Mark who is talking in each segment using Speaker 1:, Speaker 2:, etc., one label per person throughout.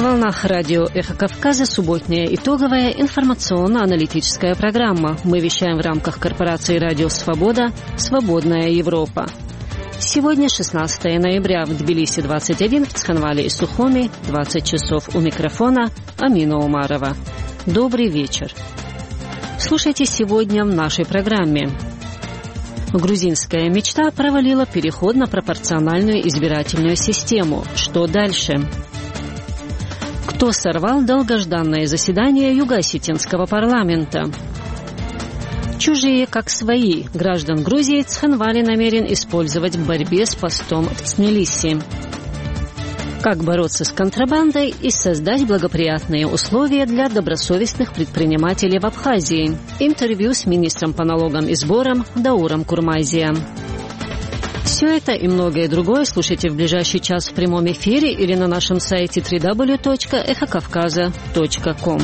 Speaker 1: На волнах радио «Эхо Кавказа» субботняя итоговая информационно-аналитическая программа. Мы вещаем в рамках корпорации «Радио Свобода. Свободная Европа». Сегодня 16 ноября, в Тбилиси 21, в Цханвале и Сухуми 20 часов. У микрофона Амина Умарова. Добрый вечер. Слушайте сегодня в нашей программе. Грузинская мечта провалила переход на пропорциональную избирательную систему. Что дальше? Кто сорвал долгожданное заседание Юго-Осетинского парламента? Чужие как свои. Граждан Грузии Цханвали намерен использовать в борьбе с постом в Тбилиси. Как бороться с контрабандой и создать благоприятные условия для добросовестных предпринимателей в Абхазии? Интервью с министром по налогам и сборам Дауром Курмазием. Все это и многое другое слушайте в ближайший час в прямом эфире или на нашем сайте www.эхокавказа.ком.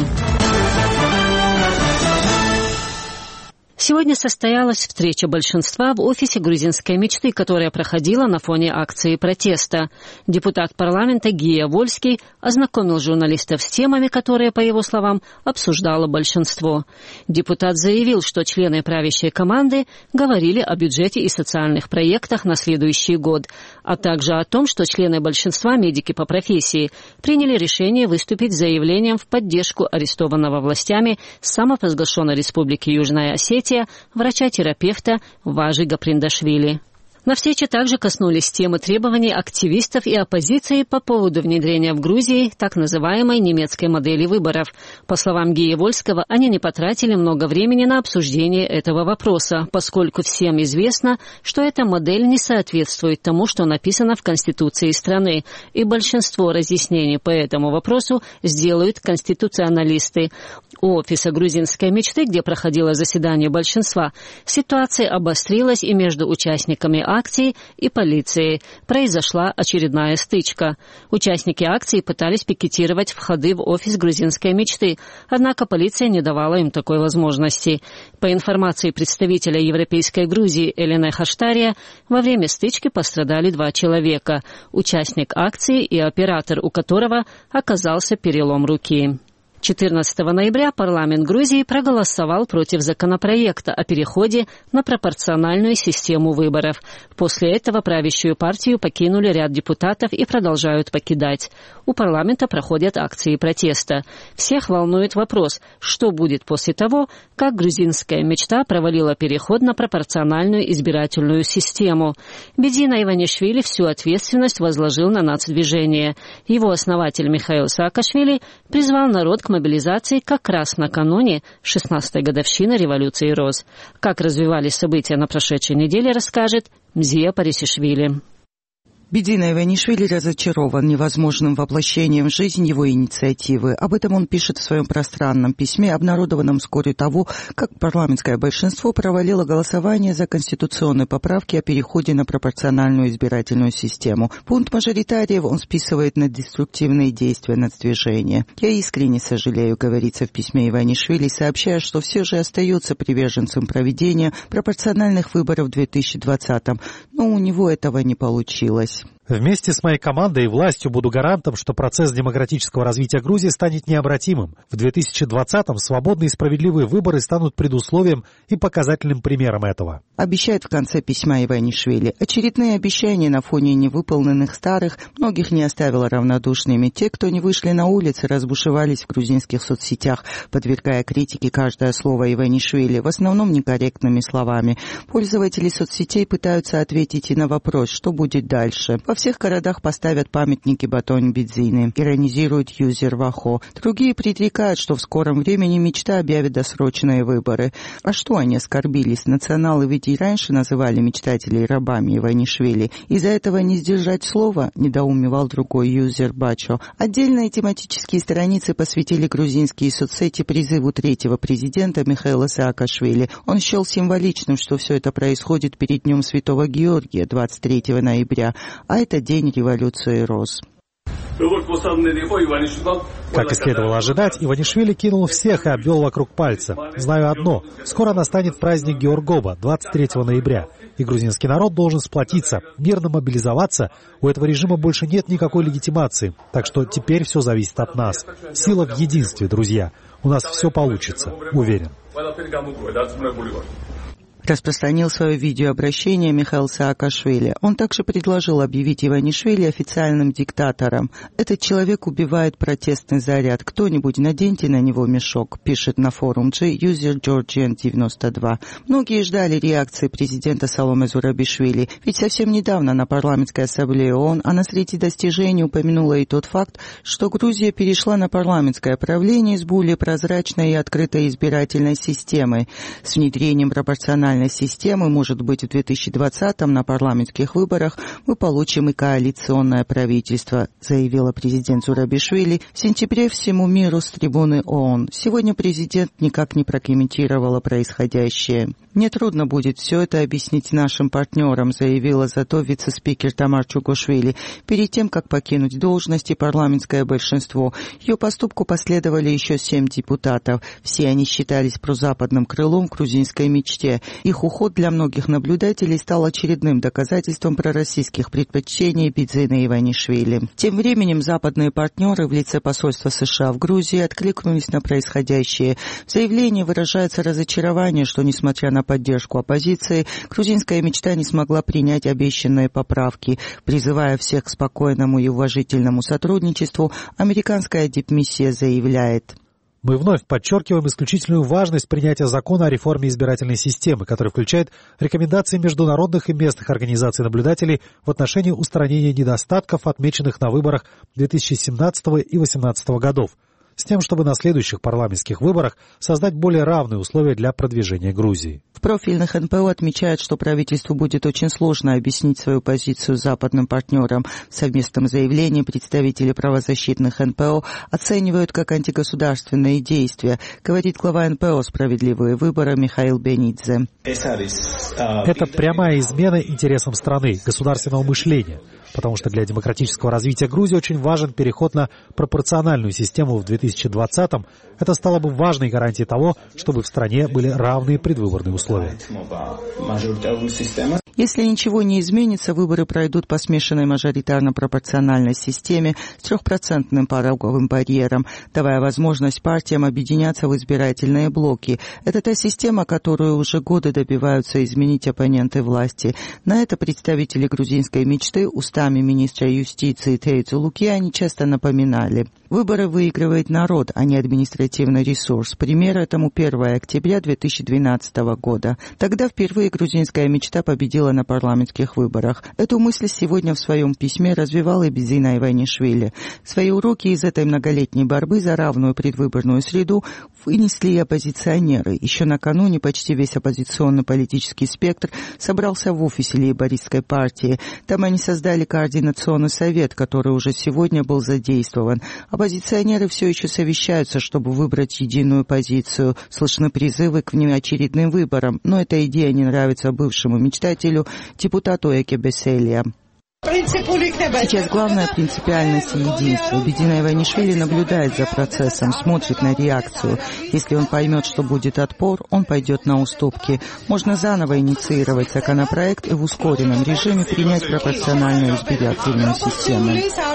Speaker 1: Сегодня состоялась встреча большинства в офисе грузинской мечты, которая проходила на фоне акции протеста. Депутат парламента Гия Вольский ознакомил журналистов с темами, которые, по его словам, обсуждало большинство. Депутат заявил, что члены правящей команды говорили о бюджете и социальных проектах на следующий год, а также о том, что члены большинства, медики по профессии, приняли решение выступить с заявлением в поддержку арестованного властями самопровозглашенной Республики Южная Осетия врача-терапевта Важи Гаприндашвили. На встрече также коснулись темы требований активистов и оппозиции по поводу внедрения в Грузии так называемой немецкой модели выборов. По словам Гии Вольского, они не потратили много времени на обсуждение этого вопроса, поскольку всем известно, что эта модель не соответствует тому, что написано в Конституции страны, и большинство разъяснений по этому вопросу сделают конституционалисты. У офиса грузинской мечты, где проходило заседание большинства, ситуация обострилась и между участниками акции и полицией. Произошла очередная стычка. Участники акции пытались пикетировать входы в офис грузинской мечты, однако полиция не давала им такой возможности. По информации представителя Европейской Грузии Элены Хаштария, во время стычки пострадали 2 человека – участник акции и оператор, у которого оказался перелом руки. 14 ноября парламент Грузии проголосовал против законопроекта о переходе на пропорциональную систему выборов. После этого правящую партию покинули ряд депутатов и продолжают покидать. У парламента проходят акции протеста. Всех волнует вопрос, что будет после того, как грузинская мечта провалила переход на пропорциональную избирательную систему. Бедзина Иванишвили всю ответственность возложил на нацдвижение. Его основатель Михаил Саакашвили призвал народ к мобилизации как раз накануне 16-й годовщины революции РОЗ. Как развивались события на прошедшей неделе, расскажет Мзия Парисишвили.
Speaker 2: Бедзина Иванишвили разочарован невозможным воплощением в жизнь его инициативы. Об этом он пишет в своем пространном письме, обнародованном вскоре того, как парламентское большинство провалило голосование за конституционные поправки о переходе на пропорциональную избирательную систему. Пункт мажоритариев он списывает на деструктивные действия нацдвижения. «Я искренне сожалею», говорится в письме Иванишвили, сообщая, что все же остается приверженцем проведения пропорциональных выборов в 2020-м, но у него этого не получилось.
Speaker 3: Вместе с моей командой и властью буду гарантом, что процесс демократического развития Грузии станет необратимым. В 2020-м свободные и справедливые выборы станут предусловием и показательным примером этого.
Speaker 2: Обещает в конце письма Иванишвили. Очередные обещания на фоне невыполненных старых многих не оставило равнодушными. Те, кто не вышли на улицы, разбушевались в грузинских соцсетях, подвергая критике каждое слово Иванишвили, в основном некорректными словами. Пользователи соцсетей пытаются ответить и на вопрос, что будет дальше. Во всех городах поставят памятники Батонь Бедзины, иронизирует юзер Вахо. Другие предрекают, что в скором времени мечта объявит досрочные выборы. А что они оскорбились? Националы ведь и раньше называли мечтателей рабами Иванишвили. Из-за этого не сдержать слова, недоумевал другой юзер Бачо. Отдельные тематические страницы посвятили грузинские соцсети призыву третьего президента Михаила Саакашвили. Он счел символичным, что все это происходит перед Днем Святого Георгия, 23 ноября, а это день революции РОЗ.
Speaker 3: Как и следовало ожидать, Иванишвили кинул всех и обвел вокруг пальца. Знаю одно. Скоро настанет праздник Георгоба, 23 ноября. И грузинский народ должен сплотиться, мирно мобилизоваться. У этого режима больше нет никакой легитимации. Так что теперь все зависит от нас. Сила в единстве, друзья. У нас все получится, уверен.
Speaker 2: Распространил свое видеообращение Михаил Саакашвили. Он также предложил объявить Иванишвили официальным диктатором. «Этот человек убивает протестный заряд. Кто-нибудь наденьте на него мешок», пишет на форум G-User Georgian92. Многие ждали реакции президента Саломе Зурабишвили, ведь совсем недавно на парламентской ассамблее ООН она среди достижений упомянула и тот факт, что Грузия перешла на парламентское правление с более прозрачной и открытой избирательной системой. С внедрением пропорциональной системы, может быть, в 2020-м на парламентских выборах мы получим и коалиционное правительство, заявила президент Зурабишвили в сентябре всему миру с трибуны ООН. Сегодня президент никак не прокомментировала происходящее. «Мне трудно будет все это объяснить нашим партнерам», заявила зато вице-спикер Тамар Чугошвили. Перед тем, как покинуть должность и парламентское большинство, ее поступку последовали еще 7 депутатов. Все они считались прозападным крылом в грузинской мечте. Их уход для многих наблюдателей стал очередным доказательством пророссийских предпочтений Бидзина Иванишвили. Тем временем западные партнеры в лице посольства США в Грузии откликнулись на происходящее. В заявлении выражается разочарование, что, несмотря на поддержку оппозиции, грузинская мечта не смогла принять обещанные поправки. Призывая всех к спокойному и уважительному сотрудничеству, американская дипмиссия заявляет:
Speaker 3: «Мы вновь подчеркиваем исключительную важность принятия закона о реформе избирательной системы, который включает рекомендации международных и местных организаций наблюдателей в отношении устранения недостатков, отмеченных на выборах 2017 и 2018 годов, с тем, чтобы на следующих парламентских выборах создать более равные условия для продвижения Грузии».
Speaker 2: В профильных НПО отмечают, что правительству будет очень сложно объяснить свою позицию западным партнерам. В совместном заявлении представители правозащитных НПО оценивают как антигосударственные действия, говорит глава НПО «Справедливые выборы» Михаил Бенидзе.
Speaker 3: Это прямая измена интересам страны, государственного мышления, потому что для демократического развития Грузии очень важен переход на пропорциональную систему в 2020-м. Это стало бы важной гарантией того, чтобы в стране были равные предвыборные условия.
Speaker 2: Если ничего не изменится, выборы пройдут по смешанной мажоритарно-пропорциональной системе с 3% пороговым барьером, давая возможность партиям объединяться в избирательные блоки. Это та система, которую уже годы добиваются изменить оппоненты власти. На это представители грузинской мечты устами министра юстиции Тейцу Лукьяни часто напоминали. Выборы выигрывает народ, а не административный ресурс. Пример этому 1 октября 2012 года. Тогда впервые грузинская мечта победила на парламентских выборах. Эту мысль сегодня в своем письме развивал и Бидзина Иванишвили. Свои уроки из этой многолетней борьбы за равную предвыборную среду вынесли и оппозиционеры. Еще накануне почти весь оппозиционный политический спектр собрался в офисе лейбористской партии. Там они создали координационный совет, который уже сегодня был задействован. Оппозиционеры все еще совещаются, чтобы выбрать единую позицию. Слышны призывы к внеочередным выборам, но эта идея не нравится бывшему мечтателю, депутату Эке Беселия. Сейчас главное принципиальность и единство. Бидзина Иванишвили наблюдает за процессом, смотрит на реакцию. Если он поймет, что будет отпор, он пойдет на уступки. Можно заново инициировать законопроект и в ускоренном режиме принять пропорциональную избирательную систему.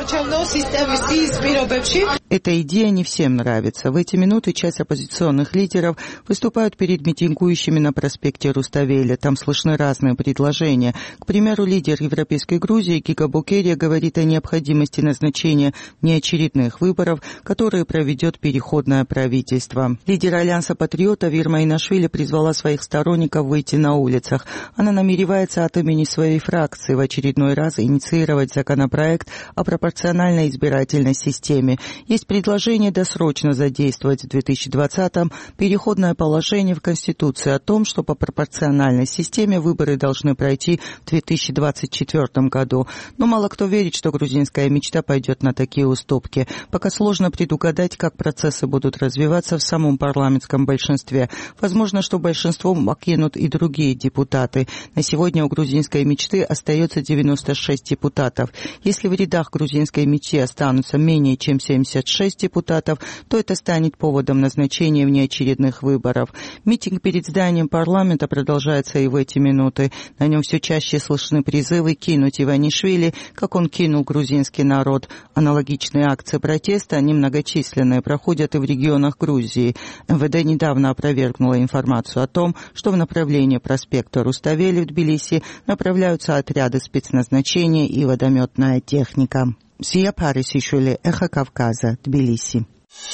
Speaker 2: Эта идея не всем нравится. В эти минуты часть оппозиционных лидеров выступают перед митингующими на проспекте Руставеля. Там слышны разные предложения. К примеру, лидер Европейской Грузии Кика Букерия говорит о необходимости назначения неочередных выборов, которые проведет переходное правительство. Лидер Альянса патриотов Ирма Инашвили призвала своих сторонников выйти на улицах. Она намеревается от имени своей фракции в очередной раз инициировать законопроект о пропорциональной избирательной системе. Есть предложение досрочно задействовать в 2020-м переходное положение в Конституции о том, что по пропорциональной системе выборы должны пройти в 2024 году. парламенту. Но мало кто верит, что грузинская мечта пойдет на такие уступки. Пока сложно предугадать, как процессы будут развиваться в самом парламентском большинстве. Возможно, что большинство покинут и другие депутаты. На сегодня у грузинской мечты остается 96 депутатов. Если в рядах грузинской мечты останутся менее чем 76 депутатов, то это станет поводом назначения внеочередных выборов. Митинг перед зданием парламента продолжается и в эти минуты. На нем все чаще слышны призывы кинуть Иванишвили, как он кинул грузинский народ. Аналогичные акции протеста, немногочисленные, проходят и в регионах Грузии. МВД недавно опровергнула информацию о том, что в направлении проспекта Руставели в Тбилиси направляются отряды спецназначения и водометная техника. Сия Парисишвили, Эхо Кавказа, Тбилиси.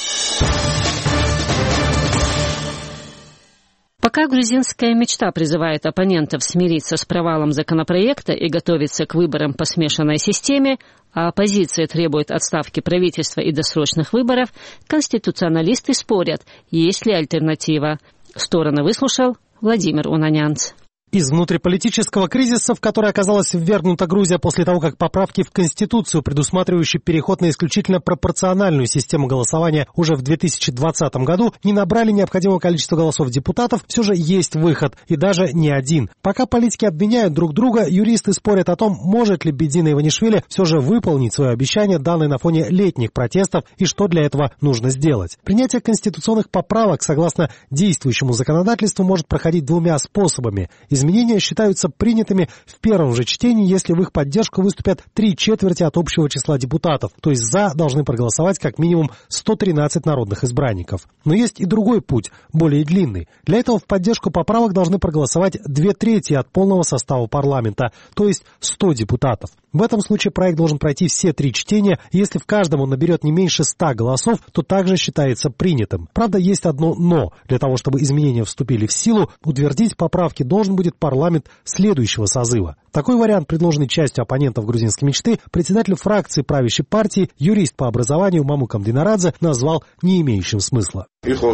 Speaker 1: Пока грузинская мечта призывает оппонентов смириться с провалом законопроекта и готовиться к выборам по смешанной системе, а оппозиция требует отставки правительства и досрочных выборов, конституционалисты спорят, есть ли альтернатива. Стороны выслушал Владимир Унанянц.
Speaker 3: Из внутриполитического кризиса, в который оказалась ввергнута Грузия после того, как поправки в Конституцию, предусматривающие переход на исключительно пропорциональную систему голосования уже в 2020 году, не набрали необходимого количества голосов депутатов, все же есть выход, и даже не один. Пока политики обвиняют друг друга, юристы спорят о том, может ли Бедзина Иванишвили все же выполнить свое обещание, данное на фоне летних протестов, и что для этого нужно сделать. Принятие конституционных поправок, согласно действующему законодательству, может проходить двумя способами. Изменения считаются принятыми в первом же чтении, если в их поддержку выступят 3/4 от общего числа депутатов, то есть «за» должны проголосовать как минимум 113 народных избранников. Но есть и другой путь, более длинный. Для этого в поддержку поправок должны проголосовать 2/3 от полного состава парламента, то есть 100 депутатов. В этом случае проект должен пройти все 3 чтения, и если в каждом он наберет не меньше 100 голосов, то также считается принятым. Правда, есть одно «но». Для того, чтобы изменения вступили в силу, утвердить поправки должен будет парламент следующего созыва. Такой вариант, предложенный частью оппонентов грузинской мечты, председатель фракции правящей партии, юрист по образованию Мамукам Динарадзе, назвал не имеющим смысла.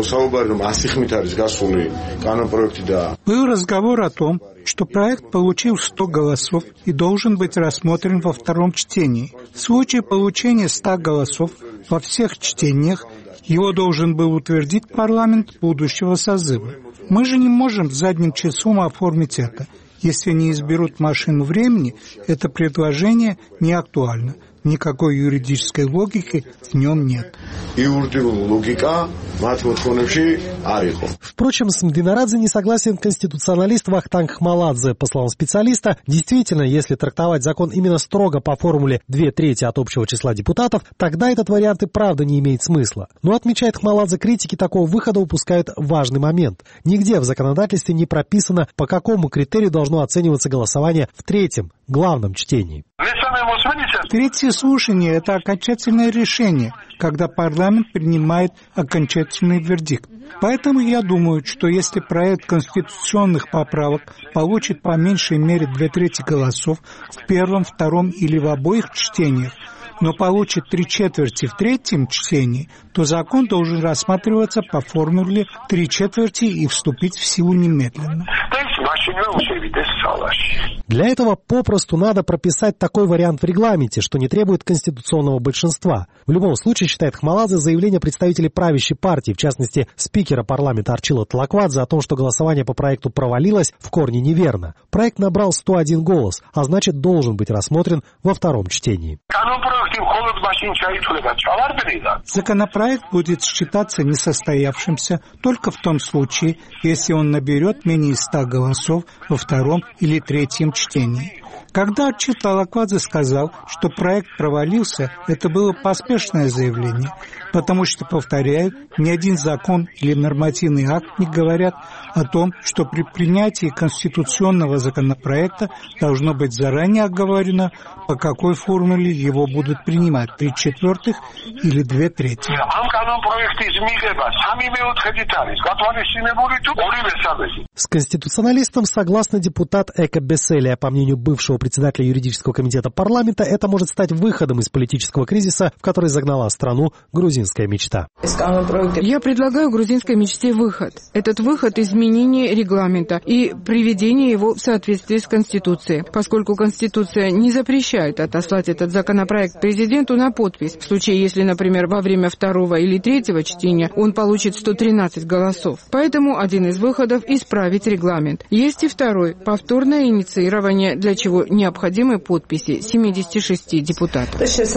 Speaker 4: Был разговор о том, что проект получил 100 голосов и должен быть рассмотрен во втором чтении. В случае получения 100 голосов во всех чтениях его должен был утвердить парламент будущего созыва. Мы же не можем задним числом оформить это. Если не изберут машину времени, это предложение не актуально. Никакой юридической логики в нем нет.
Speaker 3: Впрочем, с Мдинарадзе не согласен конституционалист Вахтанг Хмаладзе. По словам специалиста, действительно, если трактовать закон именно строго по формуле 2/3 от общего числа депутатов, тогда этот вариант и правда не имеет смысла. Но, отмечает Хмаладзе, критики такого выхода упускают важный момент. Нигде в законодательстве не прописано, по какому критерию должно оцениваться голосование в третьем, главном чтении.
Speaker 4: Третье слушание – это окончательное решение, когда парламент принимает окончательный вердикт. Поэтому я думаю, что если проект конституционных поправок получит по меньшей мере 2/3 голосов в первом, втором или в обоих чтениях, но получит 3/4 в третьем чтении, то закон должен рассматриваться по формуле 3/4 и вступить в силу немедленно.
Speaker 3: Для этого попросту надо прописать такой вариант в регламенте, что не требует конституционного большинства. В любом случае, считает Хмаладзе, заявление представителей правящей партии, в частности, спикера парламента Арчила Талаквадзе, о том, что голосование по проекту провалилось, в корне неверно. Проект набрал 101 голос, а значит, должен быть рассмотрен во втором чтении.
Speaker 4: Законопроект будет считаться несостоявшимся только в том случае, если он наберет менее 100 голосов во втором или третьем чтении. Когда Арчил Талаквадзе сказал, что проект провалился, это было поспешное заявление, потому что, повторяю, ни один закон или нормативный акт не говорят о том, что при принятии конституционного законопроекта должно быть заранее оговорено, по какой формуле его будут принимать, 3/4 или 2/3.
Speaker 3: С конституционалистом согласна депутат Эка Беселия. По мнению бывшего бывшего председателя юридического комитета парламента, это может стать выходом из политического кризиса, в который загнала страну грузинская мечта.
Speaker 5: Я предлагаю грузинской мечте выход. Этот выход – изменение регламента и приведение его в соответствии с Конституцией. Поскольку Конституция не запрещает отослать этот законопроект президенту на подпись, в случае, если, например, во время второго или третьего чтения он получит 113 голосов. Поэтому один из выходов – исправить регламент. Есть и второй – повторное инициирование, для чего необходимы подписи 76 депутатов.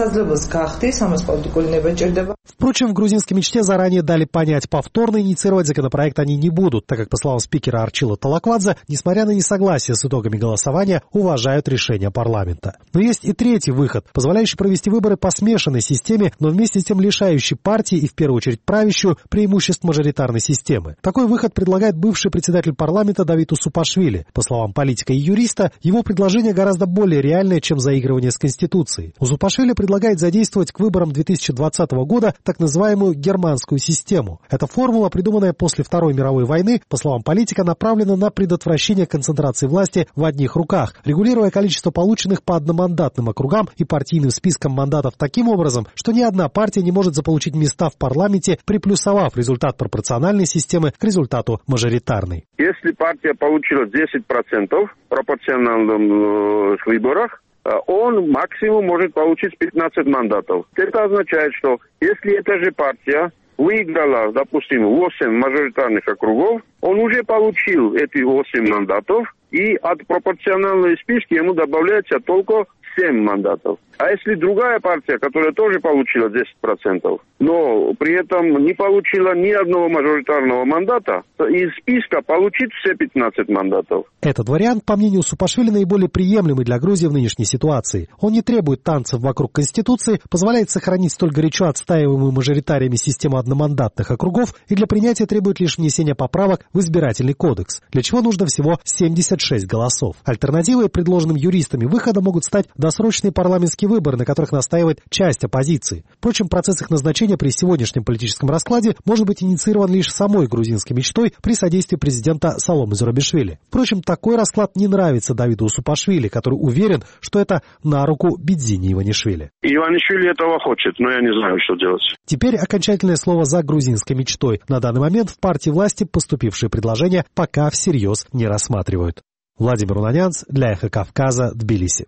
Speaker 3: Впрочем, в грузинской мечте заранее дали понять, повторно инициировать законопроект они не будут, так как, по словам спикера Арчила Талаквадзе, несмотря на несогласие с итогами голосования, уважают решение парламента. Но есть и третий выход, позволяющий провести выборы по смешанной системе, но вместе с тем лишающий партии и в первую очередь правящую преимуществ мажоритарной системы. Такой выход предлагает бывший председатель парламента Давид Усупашвили. По словам политика и юриста, его предложение гораздо более реальное, чем заигрывание с Конституцией. Усупашвили предлагает задействовать к выборам 2020 года так называемую германскую систему. Эта формула, придуманная после Второй мировой войны, по словам политика, направлена на предотвращение концентрации власти в одних руках, регулируя количество полученных по одномандатным округам и партийным спискам мандатов таким образом, что ни одна партия не может заполучить места в парламенте, приплюсовав результат пропорциональной системы к результату мажоритарной.
Speaker 6: Если партия получила 10% в пропорциональных выборах, он максимум может получить 15 мандатов. Это означает, что если эта же партия выиграла, допустим, 8 мажоритарных округов, он уже получил эти 8 мандатов, и от пропорциональной списки ему добавляется только 7 мандатов. А если другая партия, которая тоже получила 10%, но при этом не получила ни одного мажоритарного мандата, из списка получит все 15 мандатов.
Speaker 3: Этот вариант, по мнению Супашвили, наиболее приемлемый для Грузии в нынешней ситуации. Он не требует танцев вокруг Конституции, позволяет сохранить столь горячо отстаиваемую мажоритариями систему одномандатных округов и для принятия требует лишь внесения поправок в избирательный кодекс, для чего нужно всего 76 голосов. Альтернативой предложенным юристами выхода могут стать досрочные парламентские выборы, на которых настаивает часть оппозиции. Впрочем, процесс их назначения при сегодняшнем политическом раскладе может быть инициирован лишь самой грузинской мечтой при содействии президента Саломы Зурабишвили. Впрочем, такой расклад не нравится Давиду Усупашвили, который уверен, что это на руку Бидзине Иванишвили.
Speaker 6: Иванишвили этого хочет, но я не знаю, что делать.
Speaker 3: Теперь окончательное слово за грузинской мечтой. На данный момент в партии власти поступившие предложения пока всерьез не рассматривают. Владимир Унанянц для Эхо Кавказа, Тбилиси.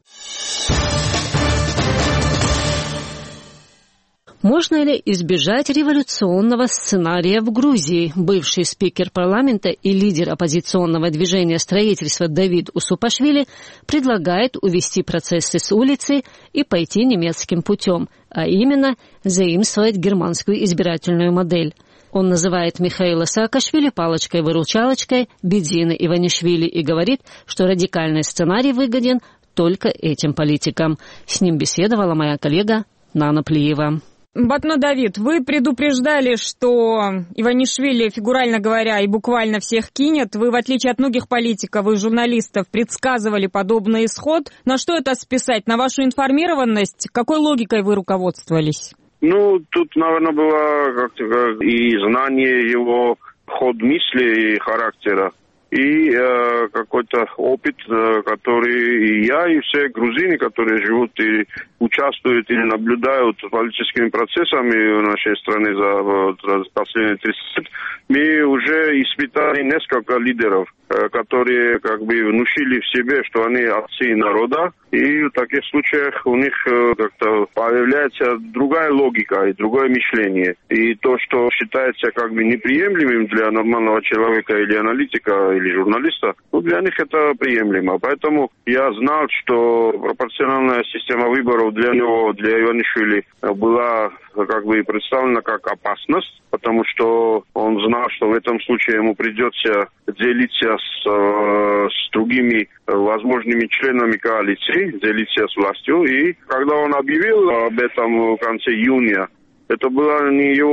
Speaker 1: Можно ли избежать революционного сценария в Грузии? Бывший спикер парламента и лидер оппозиционного движения строительства Давид Усупашвили предлагает увести процессы с улицы и пойти немецким путем, а именно заимствовать германскую избирательную модель. Он называет Михаила Саакашвили палочкой-выручалочкой Бидзины Иванишвили и говорит, что радикальный сценарий выгоден только этим политикам. С ним беседовала моя коллега Нана Плиева.
Speaker 7: Батно Давид, вы предупреждали, что Иванишвили, фигурально говоря, и буквально всех кинет. Вы, в отличие от многих политиков и журналистов, предсказывали подобный исход. На что это списать? На вашу информированность? Какой логикой вы руководствовались?
Speaker 6: Тут, наверное, было и знание его, ход мысли и характера. И какой-то опыт, который и я, и все грузины, которые живут и участвуют или наблюдают политическими процессами в нашей стране за последние 30 лет, мы уже испытали несколько лидеров, которые внушили в себе, что они отцы народа, и в таких случаях у них как-то появляется другая логика и другое мышление. И то, что считается неприемлемым для нормального человека или аналитика, или журналиста, для них это приемлемо. Поэтому я знал, что пропорциональная система выборов для него, для Иванишвили, была представлена как опасность, потому что он знал, что в этом случае ему придется делиться с другими возможными членами коалиции, делиться с властью. И когда он объявил об этом в конце июня, это была не его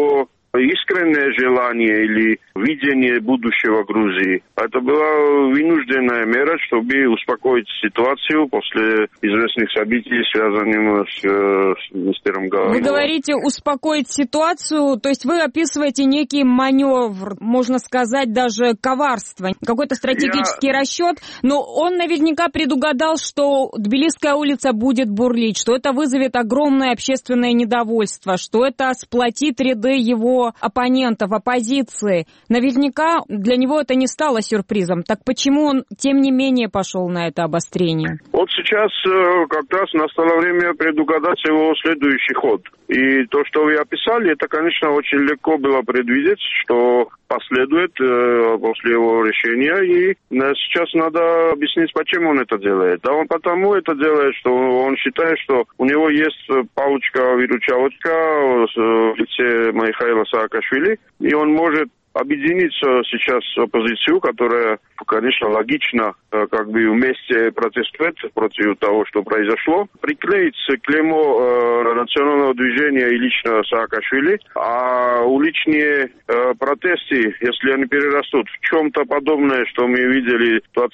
Speaker 6: искреннее желание или видение будущего Грузии. Это была вынужденная мера, чтобы успокоить ситуацию после известных событий, связанных с министром Головой.
Speaker 7: Вы говорите успокоить ситуацию, то есть вы описываете некий маневр, можно сказать, даже коварство, какой-то стратегический расчет, но он наверняка предугадал, что Тбилисская улица будет бурлить, что это вызовет огромное общественное недовольство, что это сплотит ряды его оппонентов, оппозиции. Наверняка для него это не стало сюрпризом. Так почему он, тем не менее, пошел на это обострение?
Speaker 6: Вот сейчас как раз настало время предугадать его следующий ход. И то, что вы описали, это, конечно, очень легко было предвидеть, что последует после его решения. И сейчас надо объяснить, почему он это делает. А он потому это делает, что он считает, что у него есть палочка-выручалочка в лице Михаила Саакашвили, и он может объединиться сейчас с оппозицией, которая, конечно, логично как бы вместе протестует против того, что произошло, приклеить клеймо национального движения и лично Саакашвили, а уличные протесты, если они перерастут в чем-то подобное, что мы видели 20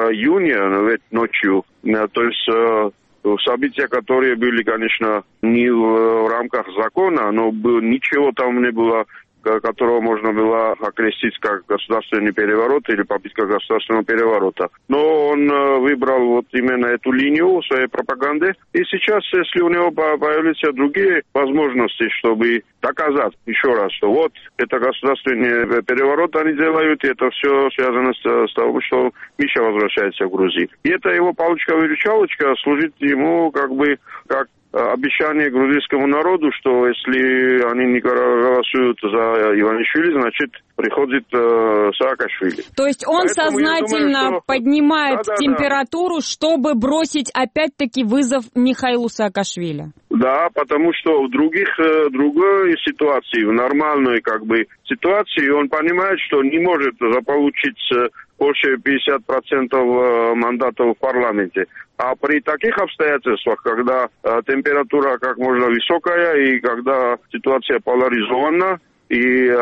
Speaker 6: июня ночью, то есть события, которые были, конечно, не в рамках закона, но ничего там не было, которого можно было окрестить как государственный переворот или попытка государственного переворота. Но он выбрал вот именно эту линию своей пропаганды. И сейчас, если у него появятся другие возможности, чтобы доказать еще раз, что вот это государственный переворот они делают, и это все связано с того, что Миша возвращается в Грузию. И это его палочка-выручалочка служит ему как бы как обещание грузинскому народу, что если они не голосуют за Иванишвили, значит, приходит Саакашвили.
Speaker 7: То есть он сознательно поднимает температуру, чтобы бросить опять-таки вызов Михаилу Саакашвили?
Speaker 6: Да, потому что в другой ситуации, в нормальной как бы ситуации, он понимает, что не может заполучить больше 50% мандатов в парламенте. А при таких обстоятельствах, когда температура как можно высокая и когда ситуация поляризована, и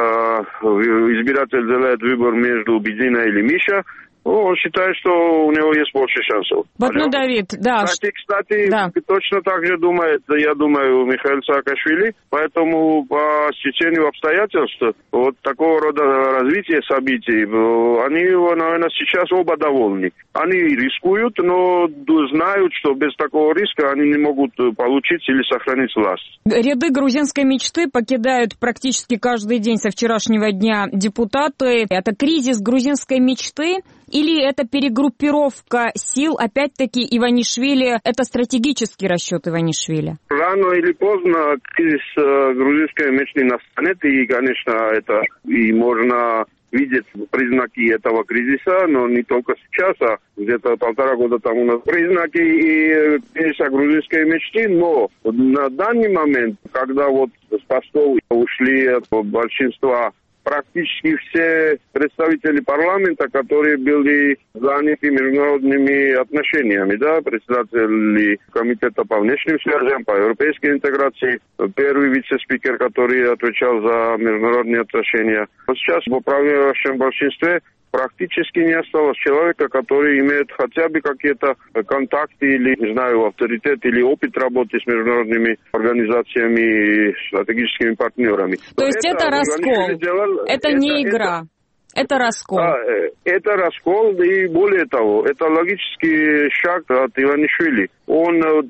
Speaker 6: избиратель делает выбор между Бедина или Миша, он считает, что у него есть больше шансов.
Speaker 7: Давид, да.
Speaker 6: Кстати, да. Точно так же думает, я думаю, Михаил Саакашвили, поэтому по стечению обстоятельств вот такого рода развития событий, они, наверное, сейчас оба довольны. Они рискуют, но знают, что без такого риска они не могут получить или сохранить власть.
Speaker 7: Ряды грузинской мечты покидают практически каждый день со вчерашнего дня депутаты. Это кризис грузинской мечты? Или это перегруппировка сил, опять-таки, Иванишвили, это стратегический расчет Иванишвили?
Speaker 6: Рано или поздно кризис грузинской мечты настанет, и, конечно, это и можно видеть признаки этого кризиса, но не только сейчас, а где-то 1,5 года тому назад. Признаки и кризиса грузинской мечты, но на данный момент, когда вот с постов ушли от большинства практически все представители парламента, которые были заняты международными отношениями, да, председатели комитета по внешним связям, по европейской интеграции, первый вице-спикер, который отвечал за международные отношения. Вот сейчас в управляющем большинстве практически не осталось человека, который имеет хотя бы какие-то контакты или, не знаю, авторитет или опыт работы с международными организациями и стратегическими партнерами.
Speaker 7: То есть это раскол, это не игра. Это раскол.
Speaker 6: Да, это раскол, и более того, это логический шаг от Иванишвили. Он в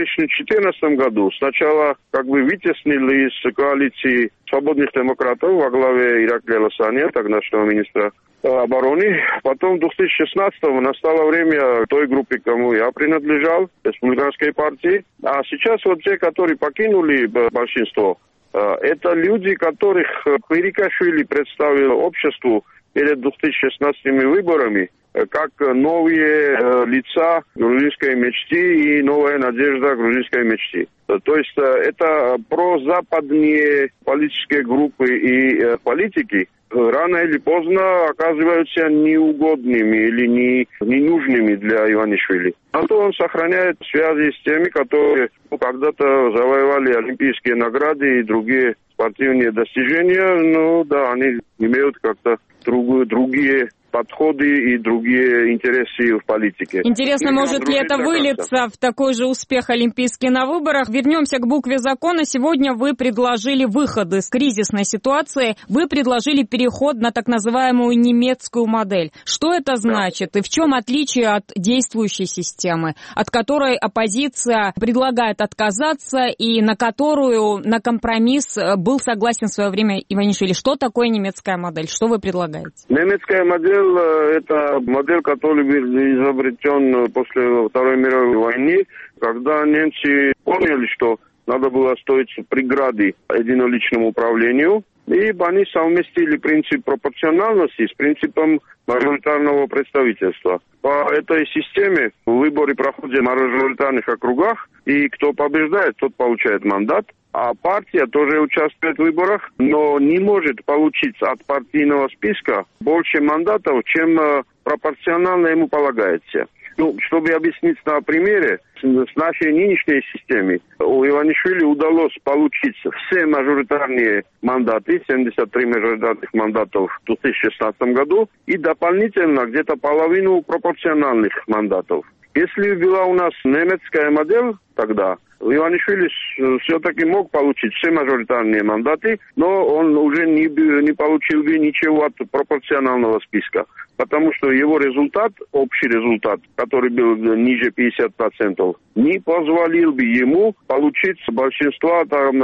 Speaker 6: 2014 году сначала как бы вытеснил из коалиции свободных демократов во главе Ираклия Лосаня, тогдашнего министра обороны. Потом в 2016-м настало время той группы, кому я принадлежал, республиканской партии. А сейчас вот те, которые покинули большинство, это люди, которых Квирикашвили представил обществу перед 2016 выборами. как новые лица грузинской мечты и новая надежда грузинской мечты. То есть это прозападные политические группы и политики рано или поздно оказываются неугодными или ненужными для Иванишвили. А то он сохраняет связи с теми, которые когда-то завоевали олимпийские награды и другие спортивные достижения. Ну да, они имеют как-то другие подходы и другие интересы в политике.
Speaker 7: Интересно, может ли это вылиться в такой же успех олимпийский на выборах? Вернемся к букве закона. Сегодня вы предложили выход из кризисной ситуации. Вы предложили переход на так называемую немецкую модель. Что это значит и в чем отличие от действующей системы, от которой оппозиция предлагает отказаться и на которую на компромисс был согласен в свое время Иванишвили? Что такое немецкая модель? Что вы предлагаете?
Speaker 6: Немецкая модель — это модель, которая был изобретен после Второй мировой войны, когда немцы поняли, что надо было строить преграды единоличному управлению, и они совместили принцип пропорциональности с принципом мажоритарного представительства. По этой системе выборы проходят в мажоритарных округах, и кто побеждает, тот получает мандат. А партия тоже участвует в выборах, но не может получить от партийного списка больше мандатов, чем пропорционально ему полагается. Ну, чтобы объяснить на примере, с нашей нынешней системой у Иванишвили удалось получить все мажоритарные мандаты, 73 мажоритарных мандатов в 2016 году, и дополнительно где-то половину пропорциональных мандатов. Если была у нас немецкая модель тогда, Иванишвили все-таки мог получить все мажоритарные мандаты, но он уже не получил бы ничего от пропорционального списка, потому что его результат, общий результат, который был ниже 50%, не позволил бы ему получить большинство, там,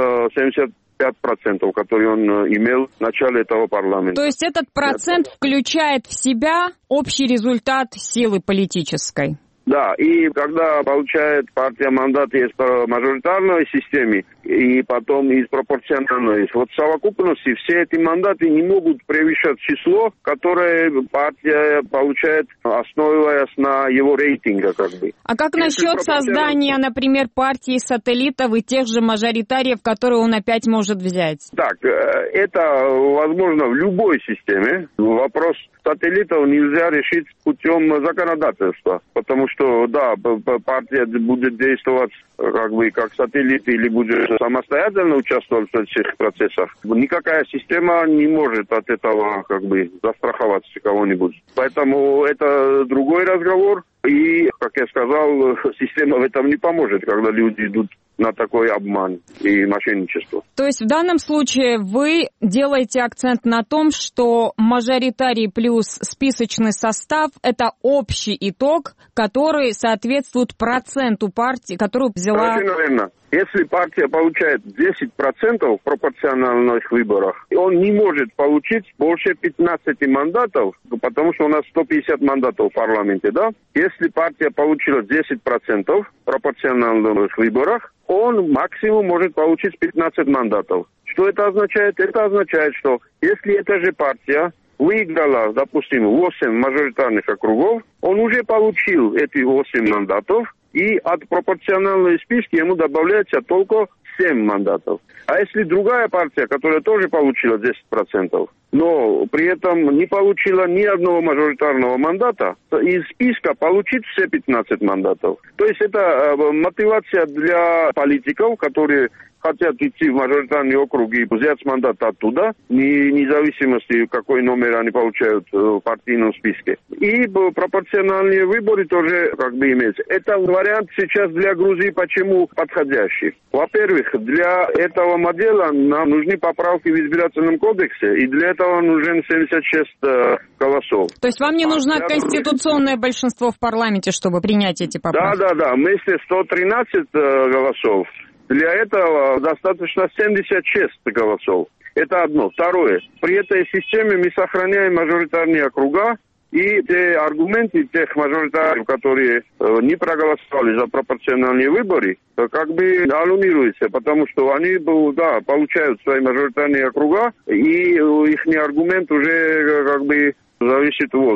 Speaker 6: 75%, которые он имел в начале этого парламента.
Speaker 7: То есть этот процент включает в себя общий результат силы политической?
Speaker 6: Да, и когда получает партия мандаты из мажоритарной системы и потом из пропорциональной, вот в совокупности все эти мандаты не могут превышать число, которое партия получает, основываясь на его рейтинге, как бы.
Speaker 7: А как насчет создания, например, партии-сателлитов и тех же мажоритариев, которые он опять может взять?
Speaker 6: Так, это возможно в любой системе. Вопрос сателлитов нельзя решить путем законодательства, потому что, да, партия будет действовать как бы как сателлит или будет самостоятельно участвовать в этих процессах. Никакая система не может от этого как бы застраховать кого-нибудь. Поэтому это другой разговор. И, как я сказал, система в этом не поможет, когда люди идут на такой обман и мошенничество.
Speaker 7: То есть в данном случае вы делаете акцент на том, что мажоритарий плюс списочный состав – это общий итог, который соответствует проценту партии, которую взяла...
Speaker 6: Верно. Если партия получает 10% в пропорциональных выборах, он не может получить больше 15 мандатов, потому что у нас 150 мандатов в парламенте, да? Если партия получила 10% в пропорциональных выборах, он максимум может получить 15 мандатов. Что это означает? Это означает, что если эта же партия выиграла, допустим, 8 мажоритарных округов, он уже получил эти 8 мандатов, и от пропорциональной списки ему добавляется только 7 мандатов. А если другая партия, которая тоже получила 10%, но при этом не получила ни одного мажоритарного мандата, из списка получит все 15 мандатов. То есть это мотивация для политиков, которые хотят идти в мажоритарные округи и взять мандат оттуда, независимости, какой номер они получают в партийном списке. И пропорциональные выборы тоже как бы имеются. Это вариант сейчас для Грузии почему подходящий. Во-первых, для этого модела нам нужны поправки в избирательном кодексе, и для этого нужен 76 голосов.
Speaker 7: То есть вам не нужно конституционное большинство в парламенте, чтобы принять эти поправки?
Speaker 6: Да. Вместе 113 голосов. Для этого достаточно 76 голосов. Это одно. Второе. При этой системе мы сохраняем мажоритарные округа, и те аргументы тех мажоритариев, которые не проголосовали за пропорциональные выборы, как бы аннулируются, потому что они, да, получают свои мажоритарные округа, и их аргумент уже как бы зависит в воздух.